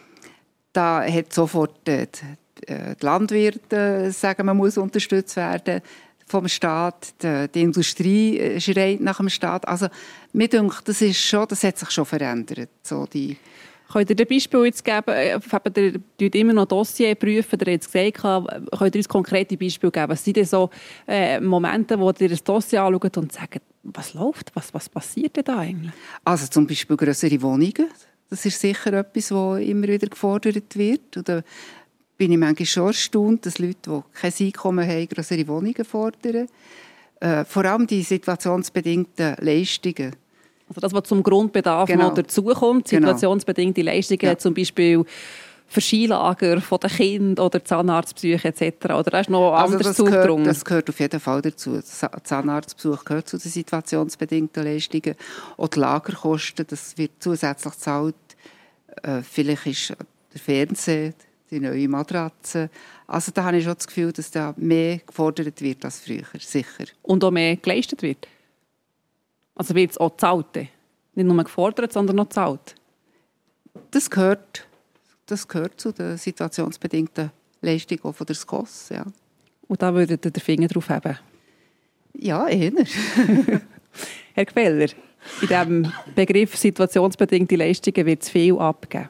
da hat sofort die Landwirte sagen, man muss unterstützt werden vom Staat, die Industrie schreit nach dem Staat. Also mir denkt, das hat sich schon verändert. So Könnt ihr ein Beispiel jetzt geben? Ihr prüft immer noch Dossier prüfen. Ihr habt es gesagt, könnt ihr uns konkrete Beispiele geben? Was sind denn so Momente, wo ihr das Dossier anschaut und sagt, was läuft? Was passiert denn da eigentlich? Also zum Beispiel grössere Wohnungen. Das ist sicher etwas, was immer wieder gefordert wird. Und da bin ich manchmal schon erstaunt, dass Leute, die kein Einkommen haben, grössere Wohnungen fordern. Vor allem die situationsbedingten Leistungen. Also das, was zum Grundbedarf noch dazukommt, situationsbedingte Leistungen, zum Beispiel für Skilager von den Kindern oder Zahnarztbesuche etc. Oder hast du noch anderes zugedrungen? Das gehört auf jeden Fall dazu. Zahnarztbesuch gehört zu den situationsbedingten Leistungen. Auch die Lagerkosten, das wird zusätzlich gezahlt. Vielleicht ist der Fernseher, die neue Matratze. Also da habe ich schon das Gefühl, dass da mehr gefordert wird als früher, sicher. Und auch mehr geleistet wird? Also wird es auch gezahlt? Nicht nur gefordert, sondern auch gezahlt? Das gehört das gehört zu den situationsbedingten Leistungen auch von der SKOS. Ja. Und da würdet ihr den Finger drauf haben? Ja, eher. Herr Gfeller, in diesem Begriff situationsbedingte Leistungen wird es viel abgeben.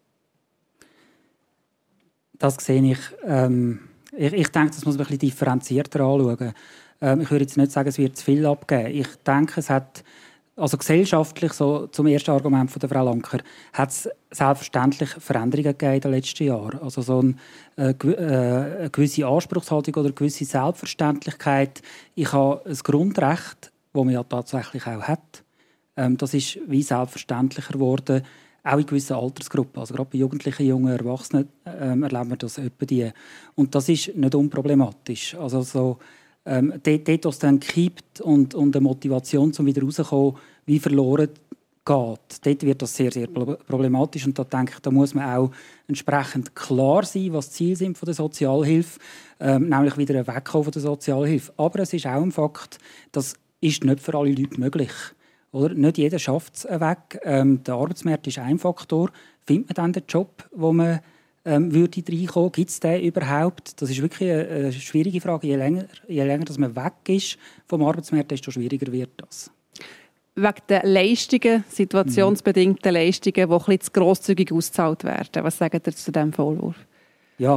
Das sehe ich. Ich denke, das muss man ein bisschen differenzierter anschauen. Ich würde jetzt nicht sagen, es wird zu viel abgeben. Ich denke, es hat also gesellschaftlich, so zum ersten Argument von der Frau Lanker, hat es selbstverständlich Veränderungen gegeben in den letzten Jahren. Also so eine gewisse Anspruchshaltung oder eine gewisse Selbstverständlichkeit. Ich habe ein Grundrecht, das man ja tatsächlich auch hat. Das ist wie selbstverständlicher geworden, auch in gewissen Altersgruppen. Also gerade bei Jugendlichen, jungen Erwachsenen erleben wir das etwa die. Und das ist nicht unproblematisch. Also so, dort, was dann kippt und eine Motivation, um wieder rauszukommen, wie verloren geht, dort wird das sehr, sehr problematisch. Und da denke ich, da muss man auch entsprechend klar sein, was die Ziele sind von der Sozialhilfe, nämlich wieder wegkommen von der Sozialhilfe. Aber es ist auch ein Fakt, das ist nicht für alle Leute möglich. Oder? Nicht jeder schafft es weg. Der Arbeitsmarkt ist ein Faktor. Findet man dann den Job, wo man würde reinkommen? Gibt es den überhaupt? Das ist wirklich eine schwierige Frage. Je länger dass man weg ist vom Arbeitsmarkt, desto schwieriger wird das. Wegen der Leistungen, situationsbedingten Leistungen, die ein bisschen zu grosszügig ausgezahlt werden. Was sagt ihr zu diesem Vorwurf? Ja,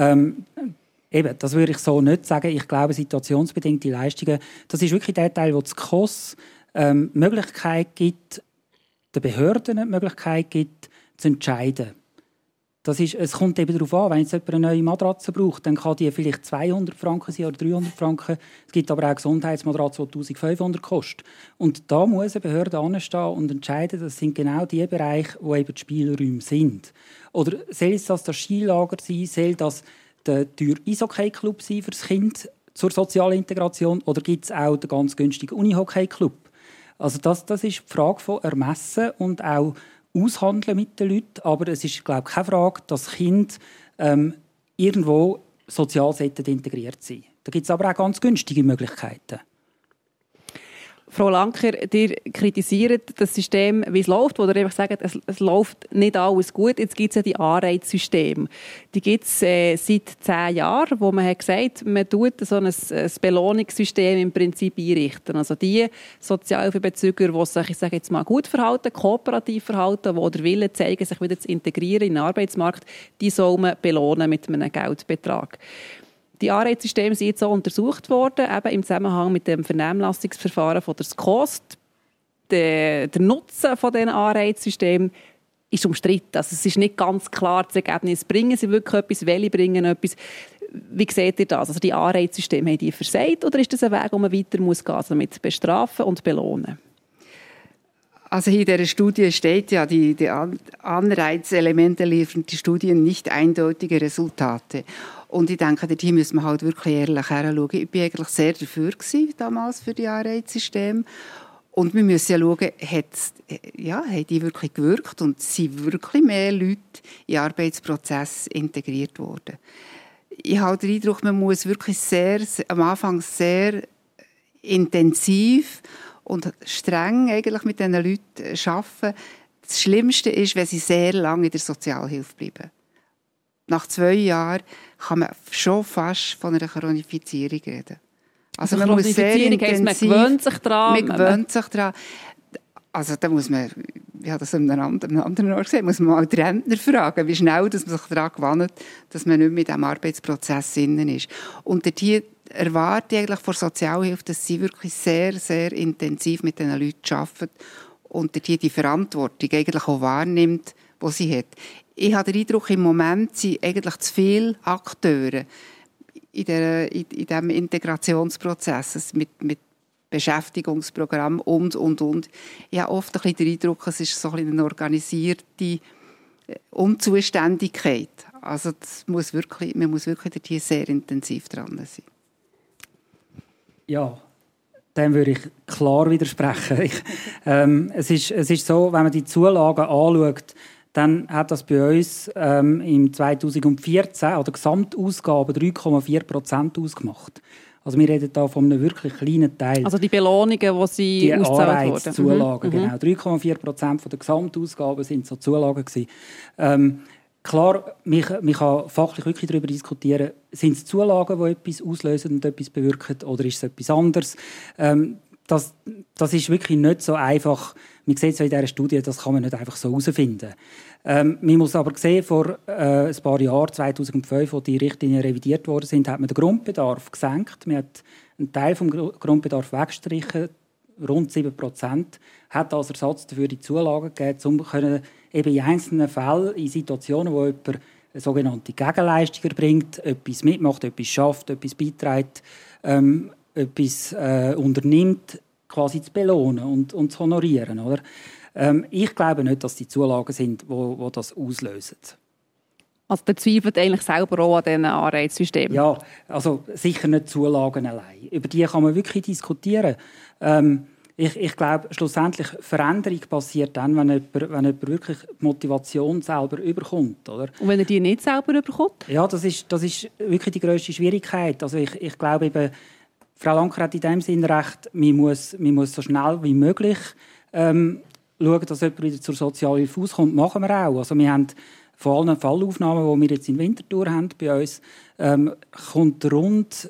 eben, das würde ich so nicht sagen. Ich glaube, situationsbedingte Leistungen, das ist wirklich der Teil, wo die SKOS Möglichkeit gibt, den Behörden die Möglichkeit gibt, zu entscheiden. Es kommt eben darauf an, wenn jetzt jemand eine neue Matratze braucht, dann kann die vielleicht 200 Franken sein oder 300 Franken. Es gibt aber auch Gesundheitsmatratzen, die 1500 kosten. Und da muss eine Behörde anstehen und entscheiden, das sind genau die Bereiche, wo eben die Spielräume sind. Oder soll es das Skilager sein, soll das der teure Eishockey-Club sein für das Kind zur sozialen Integration oder gibt es auch den ganz günstigen Unihockey-Club? Also das ist die Frage von Ermessen und auch aushandeln mit den Leuten, aber es ist, glaube ich, keine Frage, dass Kinder irgendwo sozial integriert sein. Da gibt es aber auch ganz günstige Möglichkeiten. Frau Lanker, ihr kritisiert das System, wie es läuft, wo ihr einfach sagt, es läuft nicht alles gut. Jetzt gibt es ja die Anreizsysteme. Die gibt es seit 10 Jahren, wo man hat gesagt, man tut so ein Belohnungssystem im Prinzip einrichten. Also die Sozialhilfebezüger, die sich, ich sage jetzt mal, gut verhalten, kooperativ verhalten, die der Wille zeigen, sich wieder zu integrieren in den Arbeitsmarkt, die soll man belohnen mit einem Geldbetrag. Die Anreizsysteme sind jetzt so untersucht worden, eben im Zusammenhang mit dem Vernehmlassungsverfahren von der SKOS. Der Nutzen von diesen Anreizsystemen ist umstritten. Also es ist nicht ganz klar das Ergebnis. Bringen sie wirklich etwas? Welche bringen etwas? Wie seht ihr das? Also die Anreizsysteme, haben die versagt oder ist das ein Weg, wo man weiter muss gehen, also mit bestrafen und belohnen? Also in dieser Studie steht ja, die Anreizelemente liefern die Studien nicht eindeutige Resultate. Und ich denke, hier müssen wir halt wirklich ehrlich hinschauen. Ich war eigentlich sehr dafür damals für die Anreizsysteme. Und wir müssen ja schauen, haben die wirklich gewirkt und sind wirklich mehr Leute in den Arbeitsprozess integriert worden. Ich habe den Eindruck, man muss wirklich am Anfang sehr intensiv und streng eigentlich mit diesen Leuten arbeiten. Das Schlimmste ist, wenn sie sehr lange in der Sozialhilfe bleiben. Nach 2 Jahren kann man schon fast von einer Chronifizierung reden. Also man muss sehr intensiv... Man gewöhnt sich daran. Man gewöhnt sich daran. Also da muss man, ich habe das an einem anderen Ort gesehen, muss man mal die Rentner fragen, wie schnell dass man sich daran gewöhnt, dass man nicht mehr in diesem Arbeitsprozess innen ist. Und hier erwarte ich eigentlich von Sozialhilfe, dass sie wirklich sehr, sehr intensiv mit diesen Leuten arbeitet und hier die Verantwortung eigentlich auch wahrnimmt, die sie hat. Ich habe den Eindruck, im Moment sind eigentlich zu viele Akteure in diesem Integrationsprozess mit Beschäftigungsprogramm und. Ich habe oft ein bisschen den Eindruck, es ist so eine organisierte Unzuständigkeit. Also man muss wirklich hier sehr intensiv dran sein. Ja, dem würde ich klar widersprechen. Es ist so, wenn man die Zulagen anschaut, dann hat das bei uns im 2014 an der Gesamtausgabe 3,4% ausgemacht. Also wir reden hier von einem wirklich kleinen Teil. Also die Belohnungen, die sie ausgezahlt wurden. Zulagen, genau. 3,4% der Gesamtausgaben sind so Zulagen gewesen. Klar, man kann fachlich wirklich darüber diskutieren, sind es Zulagen, die etwas auslösen und etwas bewirken, oder ist es etwas anderes? Das ist wirklich nicht so einfach. Man sieht es in dieser Studie, das kann man nicht einfach so herausfinden. Man muss aber sehen, vor ein paar Jahren, 2005, als die Richtlinien revidiert worden sind, hat man den Grundbedarf gesenkt. Man hat einen Teil des Grundbedarfs weggestrichen, rund 7%, hat als Ersatz dafür die Zulagen gegeben, um eben in einzelnen Fällen, in Situationen, wo jemand eine sogenannte Gegenleistung erbringt, etwas mitmacht, etwas schafft, etwas beiträgt, etwas unternimmt, quasi zu belohnen und zu honorieren. Oder? Ich glaube nicht, dass die Zulagen sind, die das auslösen. Also der zweifelt eigentlich selber auch an diesen Anreizsystemen? Ja, also sicher nicht Zulagen allein. Über die kann man wirklich diskutieren. Ich glaube, schlussendlich Veränderung passiert dann, wenn jemand wirklich die Motivation selber überkommt. Oder? Und wenn er die nicht selber überkommt? Ja, das ist wirklich die grösste Schwierigkeit. Also ich glaube eben, Frau Lanker hat in dem Sinne recht, man muss so schnell wie möglich schauen, dass jemand wieder zur Sozialhilfe auskommt. Machen wir auch. Also wir haben von allen Fallaufnahmen, die wir jetzt in Winterthur haben bei uns, kommt rund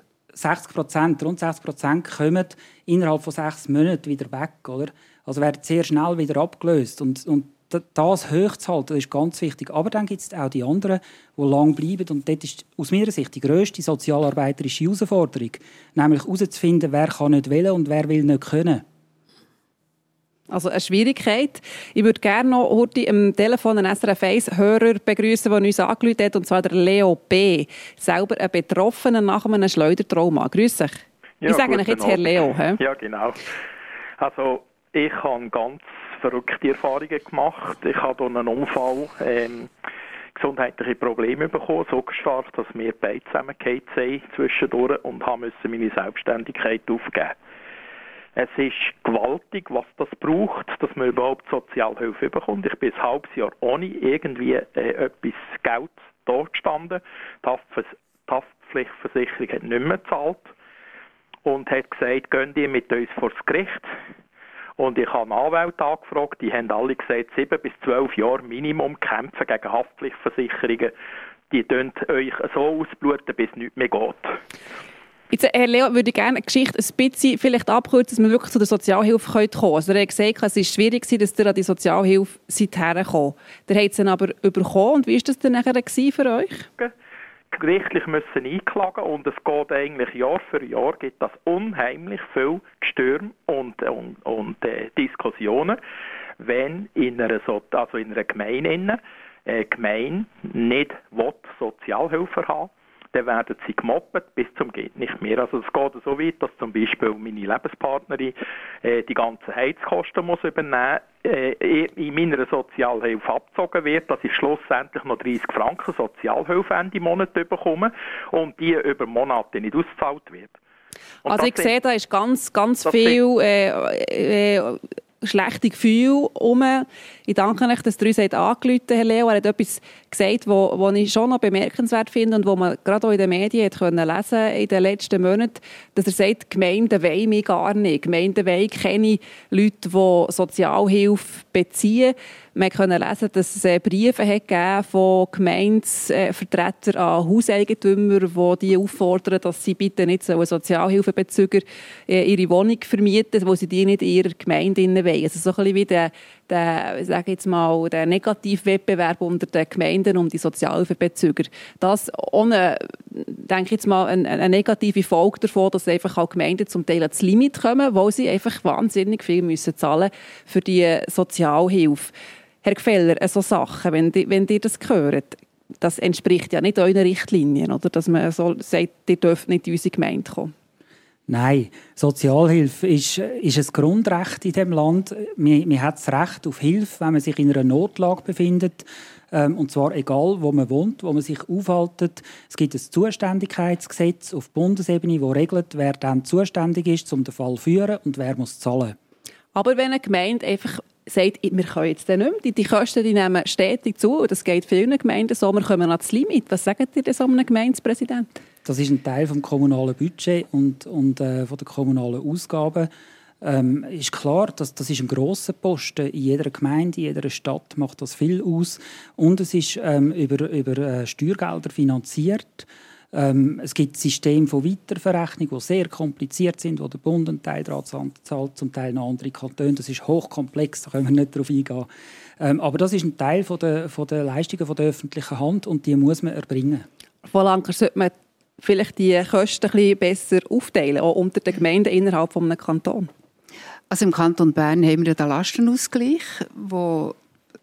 60% kommen innerhalb von 6 Monaten wieder weg. Oder? Also werden sehr schnell wieder abgelöst. Und das hochzuhalten, ist ganz wichtig. Aber dann gibt es auch die anderen, die lange bleiben. Und das ist aus meiner Sicht die grösste sozialarbeiterische Herausforderung. Nämlich herauszufinden, wer kann nicht wollen und wer will nicht können. Also eine Schwierigkeit. Ich würde gerne noch heute am Telefon einen SRF 1-Hörer begrüßen, der uns angerufen hat, und zwar der Leo B., selber ein Betroffener nach einem Schleudertrauma. Grüß dich. Ja, ich sage euch jetzt Herr Leo. He? Ja, genau. Also ich habe ganz verrückte Erfahrungen gemacht. Ich habe durch einen Unfall gesundheitliche Probleme bekommen, so stark, dass wir beide zusammengefallen sind zwischendurch und mussten meine Selbstständigkeit aufgeben. Es ist gewaltig, was das braucht, dass man überhaupt Sozialhilfe bekommt. Ich bin ein halbes Jahr ohne irgendwie etwas Geld da gestanden. Die Haftpflichtversicherung hat nicht mehr gezahlt und hat gesagt, gehen die mit uns vor das Gericht. Und ich habe Anwälte angefragt, die haben alle gesagt, 7 bis 12 Jahre Minimum kämpfen gegen Haftpflichtversicherungen. Die tun euch so ausbluten, bis nichts mehr geht. Jetzt, Herr Leo, würde ich gerne eine Geschichte ein bisschen vielleicht abkürzen, dass wir wirklich zu der Sozialhilfe kommen können. Also, er hat gesagt, es war schwierig, dass ihr an die Sozialhilfe hergekommen seid. Ihr habt sie aber bekommen. Und wie war das dann nachher für euch? Gerichtlich müssen einklagen und es geht eigentlich Jahr für Jahr gibt das unheimlich viel Gestürm und Diskussionen, wenn in einer Gemeinde Gemeinde nicht Sozialhilfe haben, dann werden sie gemobbt bis zum geht nicht mehr. Also es geht so weit, dass zum Beispiel meine Lebenspartnerin die ganzen Heizkosten muss übernehmen, in meiner Sozialhilfe abgezogen wird, dass ich schlussendlich noch 30 Franken Sozialhilfe Ende Monat bekomme und die über Monate nicht ausgezahlt wird. Und also ich sehe, da ist ganz viel schlechte Gefühle rum. Ich danke euch, dass ihr uns angerufen habt, Herr Leo. Er hat etwas gesagt, was ich schon noch bemerkenswert finde und was man gerade auch in den Medien hat können lesen in den letzten Monaten, dass er sagt, Gemeinden wollen mich gar nicht. Gemeinden wollen keine Leute, die Sozialhilfe beziehen. Man konnte lesen, dass es Briefe gegeben von Gemeindevertretern an Hauseigentümer, die auffordern, dass sie bitte nicht Sozialhilfebezüger ihre Wohnung vermieten, wo sie die nicht in ihrer Gemeinde wollen. Also so ein bisschen wie der Negativwettbewerb unter den Gemeinden um die Sozialhilfebezüger. Das ohne, denke ich jetzt mal, eine negative Folge davon, dass einfach auch Gemeinden zum Teil ans Limit kommen, weil sie einfach wahnsinnig viel müssen zahlen für die Sozialhilfe. Herr Gfeller, so Sachen, wenn ihr das hört, das entspricht ja nicht euren Richtlinien, oder? Dass man so sagt, ihr dürft nicht in unsere Gemeinde kommen. Nein, Sozialhilfe ist ein Grundrecht in diesem Land. Man hat das Recht auf Hilfe, wenn man sich in einer Notlage befindet. Und zwar egal, wo man wohnt, wo man sich aufhält. Es gibt ein Zuständigkeitsgesetz auf Bundesebene, das regelt, wer dann zuständig ist, um den Fall zu führen und wer muss zahlen. Aber wenn eine Gemeinde einfach sagt, wir können jetzt nicht mehr, die Kosten die nehmen stetig zu, und das geht vielen Gemeinden so, wir kommen ans Limit. Was sagt ihr denn so einem Gemeindepräsidenten? Das ist ein Teil vom kommunalen Budget und von den kommunalen Ausgaben. ist klar, dass das ist ein grosser Posten. In jeder Gemeinde, in jeder Stadt macht das viel aus. Und es ist über Steuergelder finanziert. Es gibt Systeme von Weiterverrechnung, die sehr kompliziert sind, wo der Bund einen Teil daran zahlt, zum Teil noch andere Kantone. Das ist hochkomplex, da können wir nicht darauf eingehen. Aber das ist ein Teil von der Leistungen der öffentlichen Hand und die muss man erbringen. Frau Lanker, sollte man vielleicht die Kosten ein bisschen besser aufteilen, auch unter den Gemeinden innerhalb eines Kantons? Also im Kanton Bern haben wir den Lastenausgleich, wo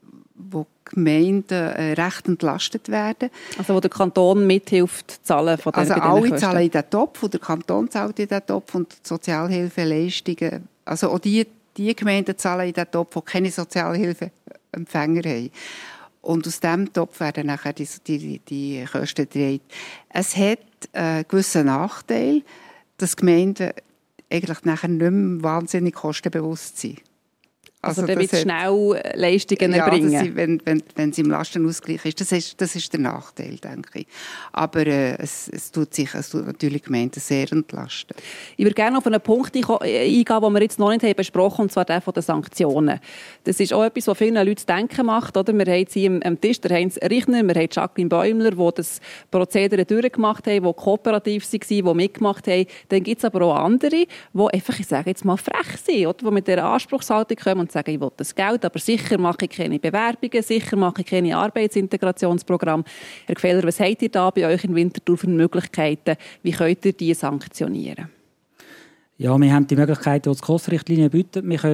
Gemeinden recht entlastet werden. Also wo der Kanton mithilft zu zahlen von also bei alle Kosten. Zahlen in den Topf und der Kanton zahlt in den Topf und die Sozialhilfeleistungen, also auch die Gemeinden zahlen in den Topf, die keine Sozialhilfeempfänger haben. Und aus diesem Topf werden nachher die Kosten gedreht. Es hat einen gewissen Nachteil, dass Gemeinden eigentlich nachher nicht mehr wahnsinnig kostenbewusst sind. Also damit schnell Leistungen erbringen. Wenn sie im Lastenausgleich ist. Das ist der Nachteil, denke ich. Aber es tut natürlich Gemeinden sehr entlasten. Ich würde gerne auf einen Punkt eingehen, den wir jetzt noch nicht besprochen haben, und zwar der von den Sanktionen. Das ist auch etwas, was vielen Leuten zu denken macht. Oder? Wir haben jetzt hier am Tisch den Heinz Richner, wir haben Jacqueline Bäumler, die das Prozedere durchgemacht haben, die kooperativ waren, die mitgemacht haben. Dann gibt es aber auch andere, die einfach, ich sage jetzt mal, frech sind, oder? Die mit dieser Anspruchshaltung kommen und sagen, ich will das Geld, aber sicher mache ich keine Bewerbungen, sicher mache ich keine Arbeitsintegrationsprogramme. Herr Gfeller, was habt ihr da bei euch in Winterthur für Möglichkeiten? Wie könnt ihr die sanktionieren? Ja, wir haben die Möglichkeit, die die SKOS-Richtlinien bieten. Wir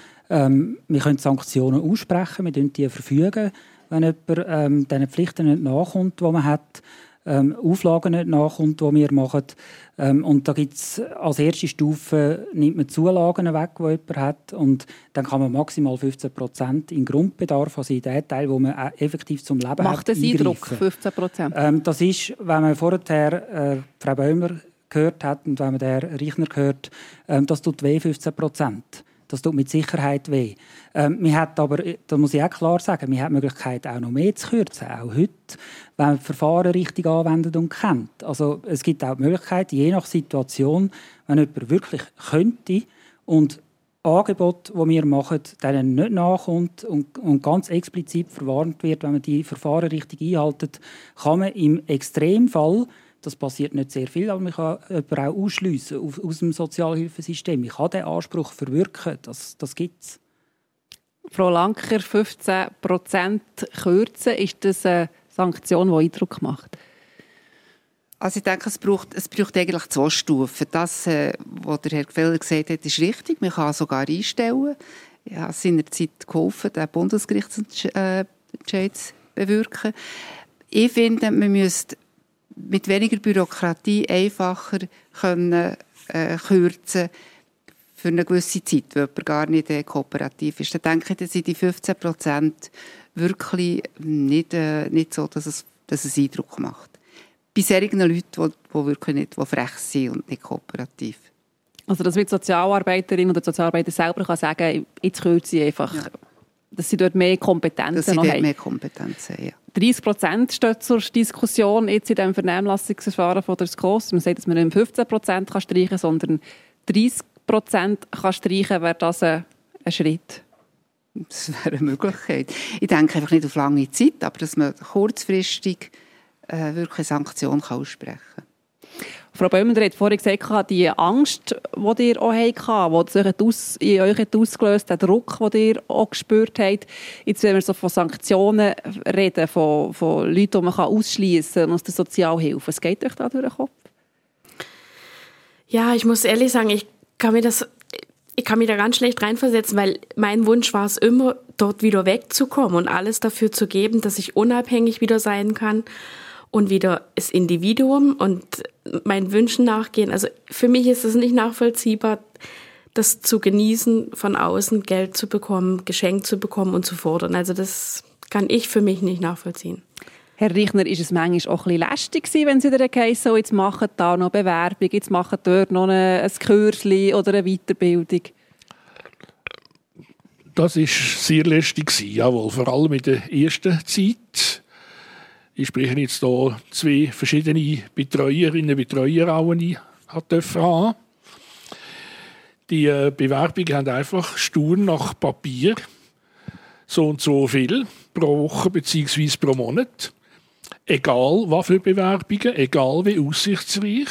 können Sanktionen aussprechen, wir dürfen die verfügen, wenn jemand diesen Pflichten nicht nachkommt, die man hat. Auflagen nicht nachkommt, die wir machen. Und da gibt es als erste Stufe, nimmt man Zulagen weg, die jemand hat. Und dann kann man maximal 15% in Grundbedarf, also in den Teil, wo man effektiv zum Leben hat, macht das Eindruck, 15%? Das ist, wenn man vorher Frau Bäumler gehört hat und wenn man den Richner gehört, das tut weh, 15%. Das tut mit Sicherheit weh. Man hat aber, da muss ich auch klar sagen, man hat die Möglichkeit, auch noch mehr zu kürzen. Auch heute, wenn man die Verfahren richtig anwendet und kennt. Also es gibt auch die Möglichkeit, je nach Situation, wenn jemand wirklich könnte und Angebote, die wir machen, denen nicht nachkommt und ganz explizit verwarnt wird, wenn man die Verfahren richtig einhält, kann man im Extremfall, das passiert nicht sehr viel, aber man kann jemanden auch ausschliessen aus dem Sozialhilfesystem. Man kann diesen Anspruch verwirken, das gibt es. Frau Lanker, 15% kürzen, ist das eine Sanktion, die Eindruck macht? Also ich denke, es braucht eigentlich 2 Stufen. Das, was der Herr Gfeller gesagt hat, ist richtig. Man kann sogar einstellen. Ich habe seinerzeit geholfen, den Bundesgerichtsentscheid zu bewirken. Ich finde, man müsste mit weniger Bürokratie einfacher können, kürzen für eine gewisse Zeit, weil jemand gar nicht kooperativ ist. Dann denke ich, dass sind die 15% wirklich nicht so, dass es Eindruck macht. Bei solchen Leuten, die wirklich nicht, die frech sind und nicht kooperativ. Also dass die Sozialarbeiterin oder der Sozialarbeiter selber kann sagen, jetzt kürze ich einfach, ja, dass sie dort mehr Kompetenzen haben. Mehr Kompetenzen, ja. 30% steht zur Diskussion jetzt in diesem Vernehmlassungsverfahren von der SKOS. Man sagt, dass man nicht 15% streichen kann, sondern 30% kann streichen. Wäre das ein Schritt? Das wäre eine Möglichkeit. Ich denke einfach nicht auf lange Zeit, aber dass man kurzfristig wirklich eine Sanktion aussprechen kann. Frau Bäumler hat vorhin gesagt, die Angst, die ihr auch hattet, die in euch ausgelöst hat, der Druck, den ihr auch gespürt habt. Jetzt, wenn wir so von Sanktionen reden, von Leuten, die man ausschliessen kann aus der Sozialhilfe, was geht euch da durch den Kopf? Ja, ich muss ehrlich sagen, ich kann mich da ganz schlecht reinversetzen, weil mein Wunsch war es immer, dort wieder wegzukommen und alles dafür zu geben, dass ich unabhängig wieder sein kann und wieder das Individuum und meinen Wünschen nachgehen. Also für mich ist es nicht nachvollziehbar, das zu genießen, von außen Geld zu bekommen, geschenkt zu bekommen und zu fordern. Also das kann ich für mich nicht nachvollziehen. Herr Richner, ist es manchmal auch ein bisschen lästig gewesen, wenn Sie dir gesagt haben, jetzt machen da noch Bewerbung, jetzt machen dort noch ein Kursli oder eine Weiterbildung? Das war sehr lästig, jawohl, vor allem in der ersten Zeit. Ich spreche jetzt hier 2 verschiedene Betreuerinnen und Betreuer haben. Die Bewerbungen haben einfach stur nach Papier so und so viel pro Woche bzw. pro Monat. Egal, was für Bewerbungen, egal wie aussichtsreich.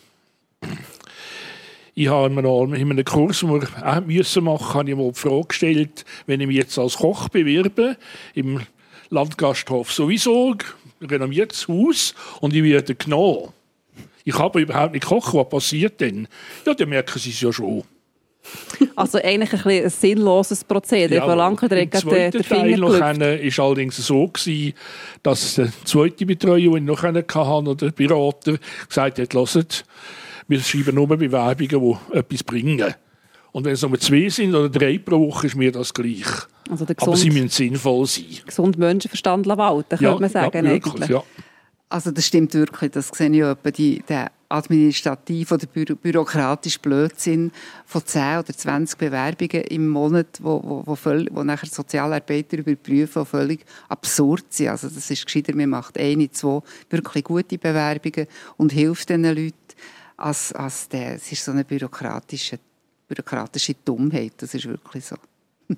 Ich habe in einem Kurs, den wir auch machen mussten, habe ich mal die Frage gestellt, wenn ich mich jetzt als Koch bewerbe, im Landgasthof sowieso, renommiertes Haus, und ich werde genommen. Ich habe überhaupt nicht kochen, was passiert denn? Ja, dann merken sie es ja schon. Also eigentlich ein sinnloses Prozedere. Ja, Frau Lanker, der zweite Teil war allerdings so, dass der zweite Betreuer, den ich noch hatte, oder der Berater, gesagt hat, hört, wir schreiben nur Bewerbungen, die etwas bringen. Und wenn es nur 2 sind oder 3 pro Woche, ist mir das gleich. Also aber sie müssen sinnvoll sein. Gesund Menschenverstand walten, könnte man sagen. Ja, wirklich, ja. Also das stimmt wirklich, das sehe ich etwa, der administrativ oder bürokratische Blödsinn von 10 oder 20 Bewerbungen im Monat, wo nachher Sozialarbeiter überprüfen, die völlig absurd sind. Also das ist gescheiter, man macht 1, 2 wirklich gute Bewerbungen und hilft diesen Leuten, es ist so eine bürokratische Dummheit, das ist wirklich so.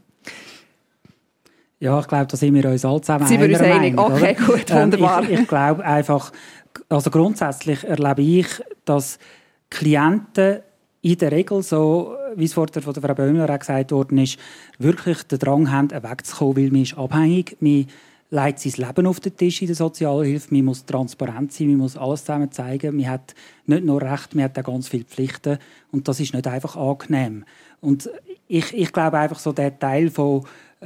Ja, ich glaube, da sind wir uns alle zusammen sind wir uns einig? Okay, oder? Gut, wunderbar. Ich glaube einfach, also grundsätzlich erlebe ich, dass Klienten in der Regel so, wie es vorher von der Frau Böhmler auch gesagt worden ist, wirklich den Drang haben, wegzukommen, weil man ist abhängig, man legt sein Leben auf den Tisch in der Sozialhilfe, man muss transparent sein, man muss alles zusammen zeigen, man hat nicht nur Recht, man hat auch ganz viele Pflichten und das ist nicht einfach angenehm. Und ich glaube einfach so der Teil von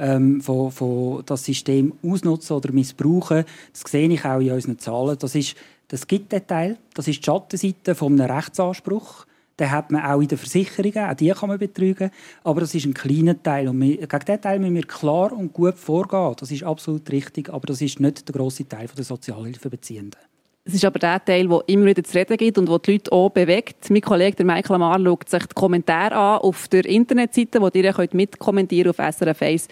das System ausnutzen oder missbrauchen, das sehe ich auch in unseren Zahlen. Das gibt den Teil, das ist die Schattenseite von einem Rechtsanspruch. Den hat man auch in den Versicherungen, auch die kann man betrügen, aber das ist ein kleiner Teil. Und gegen diesen Teil müssen wir klar und gut vorgehen. Das ist absolut richtig, aber das ist nicht der grosse Teil der Sozialhilfebeziehenden. Es ist aber der Teil, der immer wieder zu reden gibt und der die Leute auch bewegt. Mein Kollege der Michael Amar schaut sich die Kommentare an auf der Internetseite, wo ihr mitkommentieren könnt auf srf1.ch.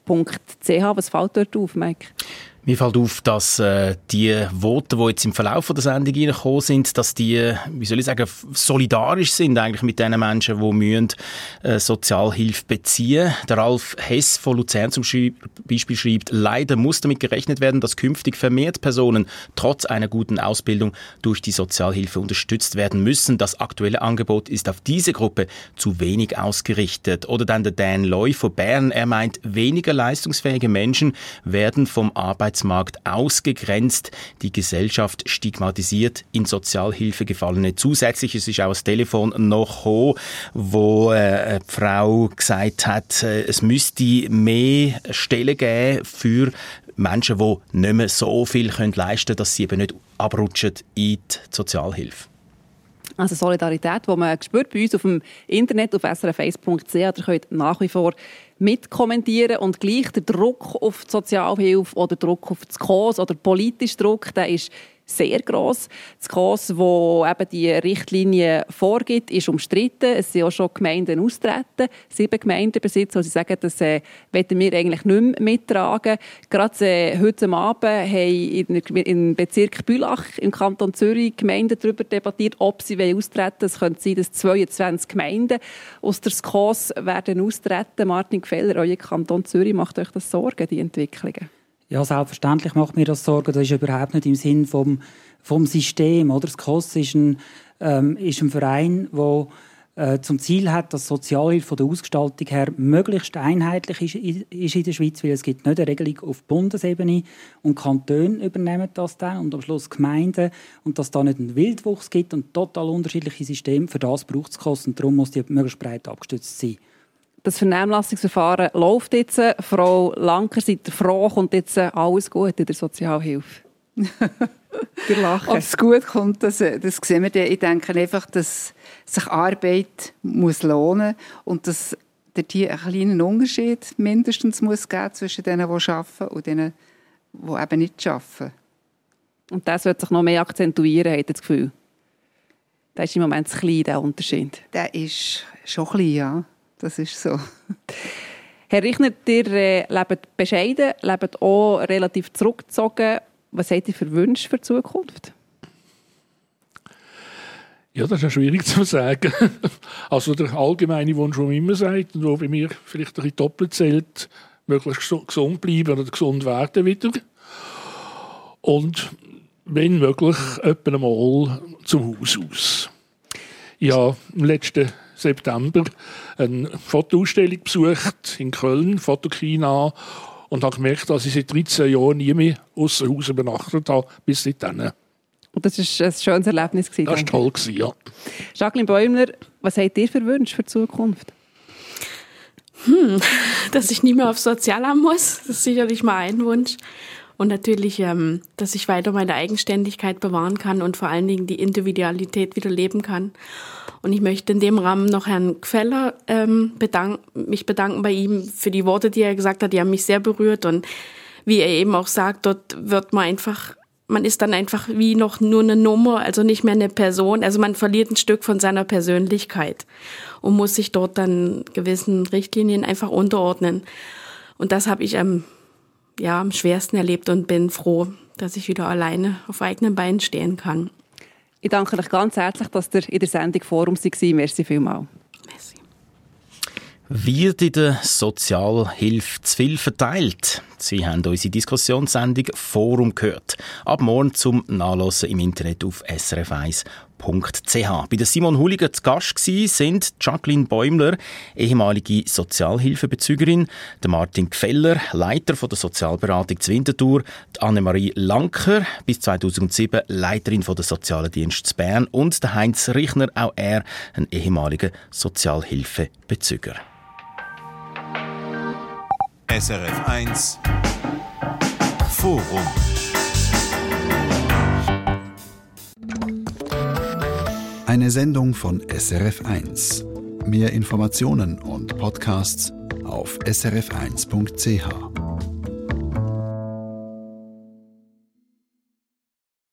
Was fällt dort auf, Mike? Mir fällt auf, dass die Voten, die jetzt im Verlauf der Sendung reingekommen sind, dass die, wie soll ich sagen, solidarisch sind eigentlich mit den Menschen, die müssen, Sozialhilfe beziehen. Der Ralf Hess von Luzern zum Beispiel schreibt, leider muss damit gerechnet werden, dass künftig vermehrt Personen trotz einer guten Ausbildung durch die Sozialhilfe unterstützt werden müssen. Das aktuelle Angebot ist auf diese Gruppe zu wenig ausgerichtet. Oder dann der Dan Loy von Bern, er meint, weniger leistungsfähige Menschen werden vom Arbeitsmarkt ausgegrenzt, die Gesellschaft stigmatisiert in Sozialhilfe Gefallene. Zusätzlich ist auch das Telefon noch gekommen, wo eine Frau gesagt hat, es müsste mehr Stellen geben für Menschen, die nicht mehr so viel leisten können, dass sie eben nicht abrutschen in die Sozialhilfe. Also Solidarität, die man spürt bei uns auf dem Internet, auf srf1.ch. Ihr könnt nach wie vor mitkommentieren und gleich der Druck auf die Sozialhilfe oder Druck auf das SKOS oder politischer Druck, der ist sehr gross. Das SKOS, wo eben die Richtlinie vorgibt, ist umstritten. Es sind auch schon Gemeinden austreten. 7 Gemeinden besitzen, die sagen, das wollen wir eigentlich nicht mehr mittragen. Gerade heute Abend haben im Bezirk Bülach im Kanton Zürich Gemeinden darüber debattiert, ob sie austreten wollen. Es könnte sein, dass 22 Gemeinden aus der SKOS werden austreten. Martin Gfeller, euer Kanton Zürich, macht euch das Sorgen, die Entwicklungen? Ja, selbstverständlich macht mir das Sorgen. Das ist überhaupt nicht im Sinn vom System. Oder? Das SKOS ist ein Verein, der zum Ziel hat, dass Sozialhilfe von der Ausgestaltung her möglichst einheitlich ist in der Schweiz, weil es gibt nicht eine Regelung auf Bundesebene und Kantone übernehmen das dann und am Schluss Gemeinden und dass es da nicht einen Wildwuchs gibt und total unterschiedliche Systeme. Für das braucht es SKOS und darum muss die möglichst breit abgestützt sein. Das Vernehmlassungsverfahren läuft jetzt. Frau Lanker, seid ihr froh, kommt jetzt alles gut in der Sozialhilfe? Ob es gut kommt, das sehen wir dann. Ich denke einfach, dass sich Arbeit muss lohnen und dass dort hier einen kleinen Unterschied mindestens muss geben zwischen denen, die arbeiten und denen, die eben nicht arbeiten. Und das wird sich noch mehr akzentuieren, habt ihr das Gefühl? Der ist im Moment zu klein, der Unterschied. Der ist schon klein, ja. Das ist so. Herr Richner, ihr lebt bescheiden, lebt auch relativ zurückgezogen. Was habt ihr für Wünsche für die Zukunft? Ja, das ist ja schwierig zu sagen. Also der allgemeine Wunsch, den man immer sagt, und der bei mir vielleicht ein bisschen doppelt zählt, möglichst gesund bleiben oder gesund werden wieder. Und wenn möglich, etwa einmal zum Haus aus. Ich habe im letzten September eine Fotoausstellung besucht in Köln, Fotokina, und habe gemerkt, dass ich seit 13 Jahren nie mehr ausser Haus übernachtet habe, bis seitdem. Und das war ein schönes Erlebnis. Das war toll, ja. Jacqueline Bäumler, was habt ihr für Wünsche für die Zukunft? Dass ich nicht mehr aufs Sozialamt muss, das ist sicherlich mal ein Wunsch. Und natürlich, dass ich weiter meine Eigenständigkeit bewahren kann und vor allen Dingen die Individualität wieder leben kann. Und ich möchte in dem Rahmen noch Herrn Gfeller mich bedanken bei ihm für die Worte, die er gesagt hat. Die haben mich sehr berührt. Und wie er eben auch sagt, dort wird man ist dann einfach wie noch nur eine Nummer, also nicht mehr eine Person. Also man verliert ein Stück von seiner Persönlichkeit und muss sich dort dann gewissen Richtlinien einfach unterordnen. Und das habe ich am schwersten erlebt und bin froh, dass ich wieder alleine auf eigenen Beinen stehen kann. Ich danke euch ganz herzlich, dass ihr in der Sendung Forum war. Merci vielmals. Merci. Wird in der Sozialhilfe zu viel verteilt? Sie haben unsere Diskussionssendung Forum gehört. Ab morgen zum Nachlesen im Internet auf srf1.ch. Bei der Simon Hulliger zu Gast sind Jacqueline Bäumler, ehemalige Sozialhilfebezügerin, der Martin Gfeller, Leiter der Sozialberatung zu Winterthur, die Annemarie Lanker, bis 2007 Leiterin der Sozialen Dienst zu Bern und der Heinz Richner, auch er ein ehemaliger Sozialhilfebezüger. SRF 1 Forum. Eine Sendung von SRF 1. Mehr Informationen und Podcasts auf srf1.ch.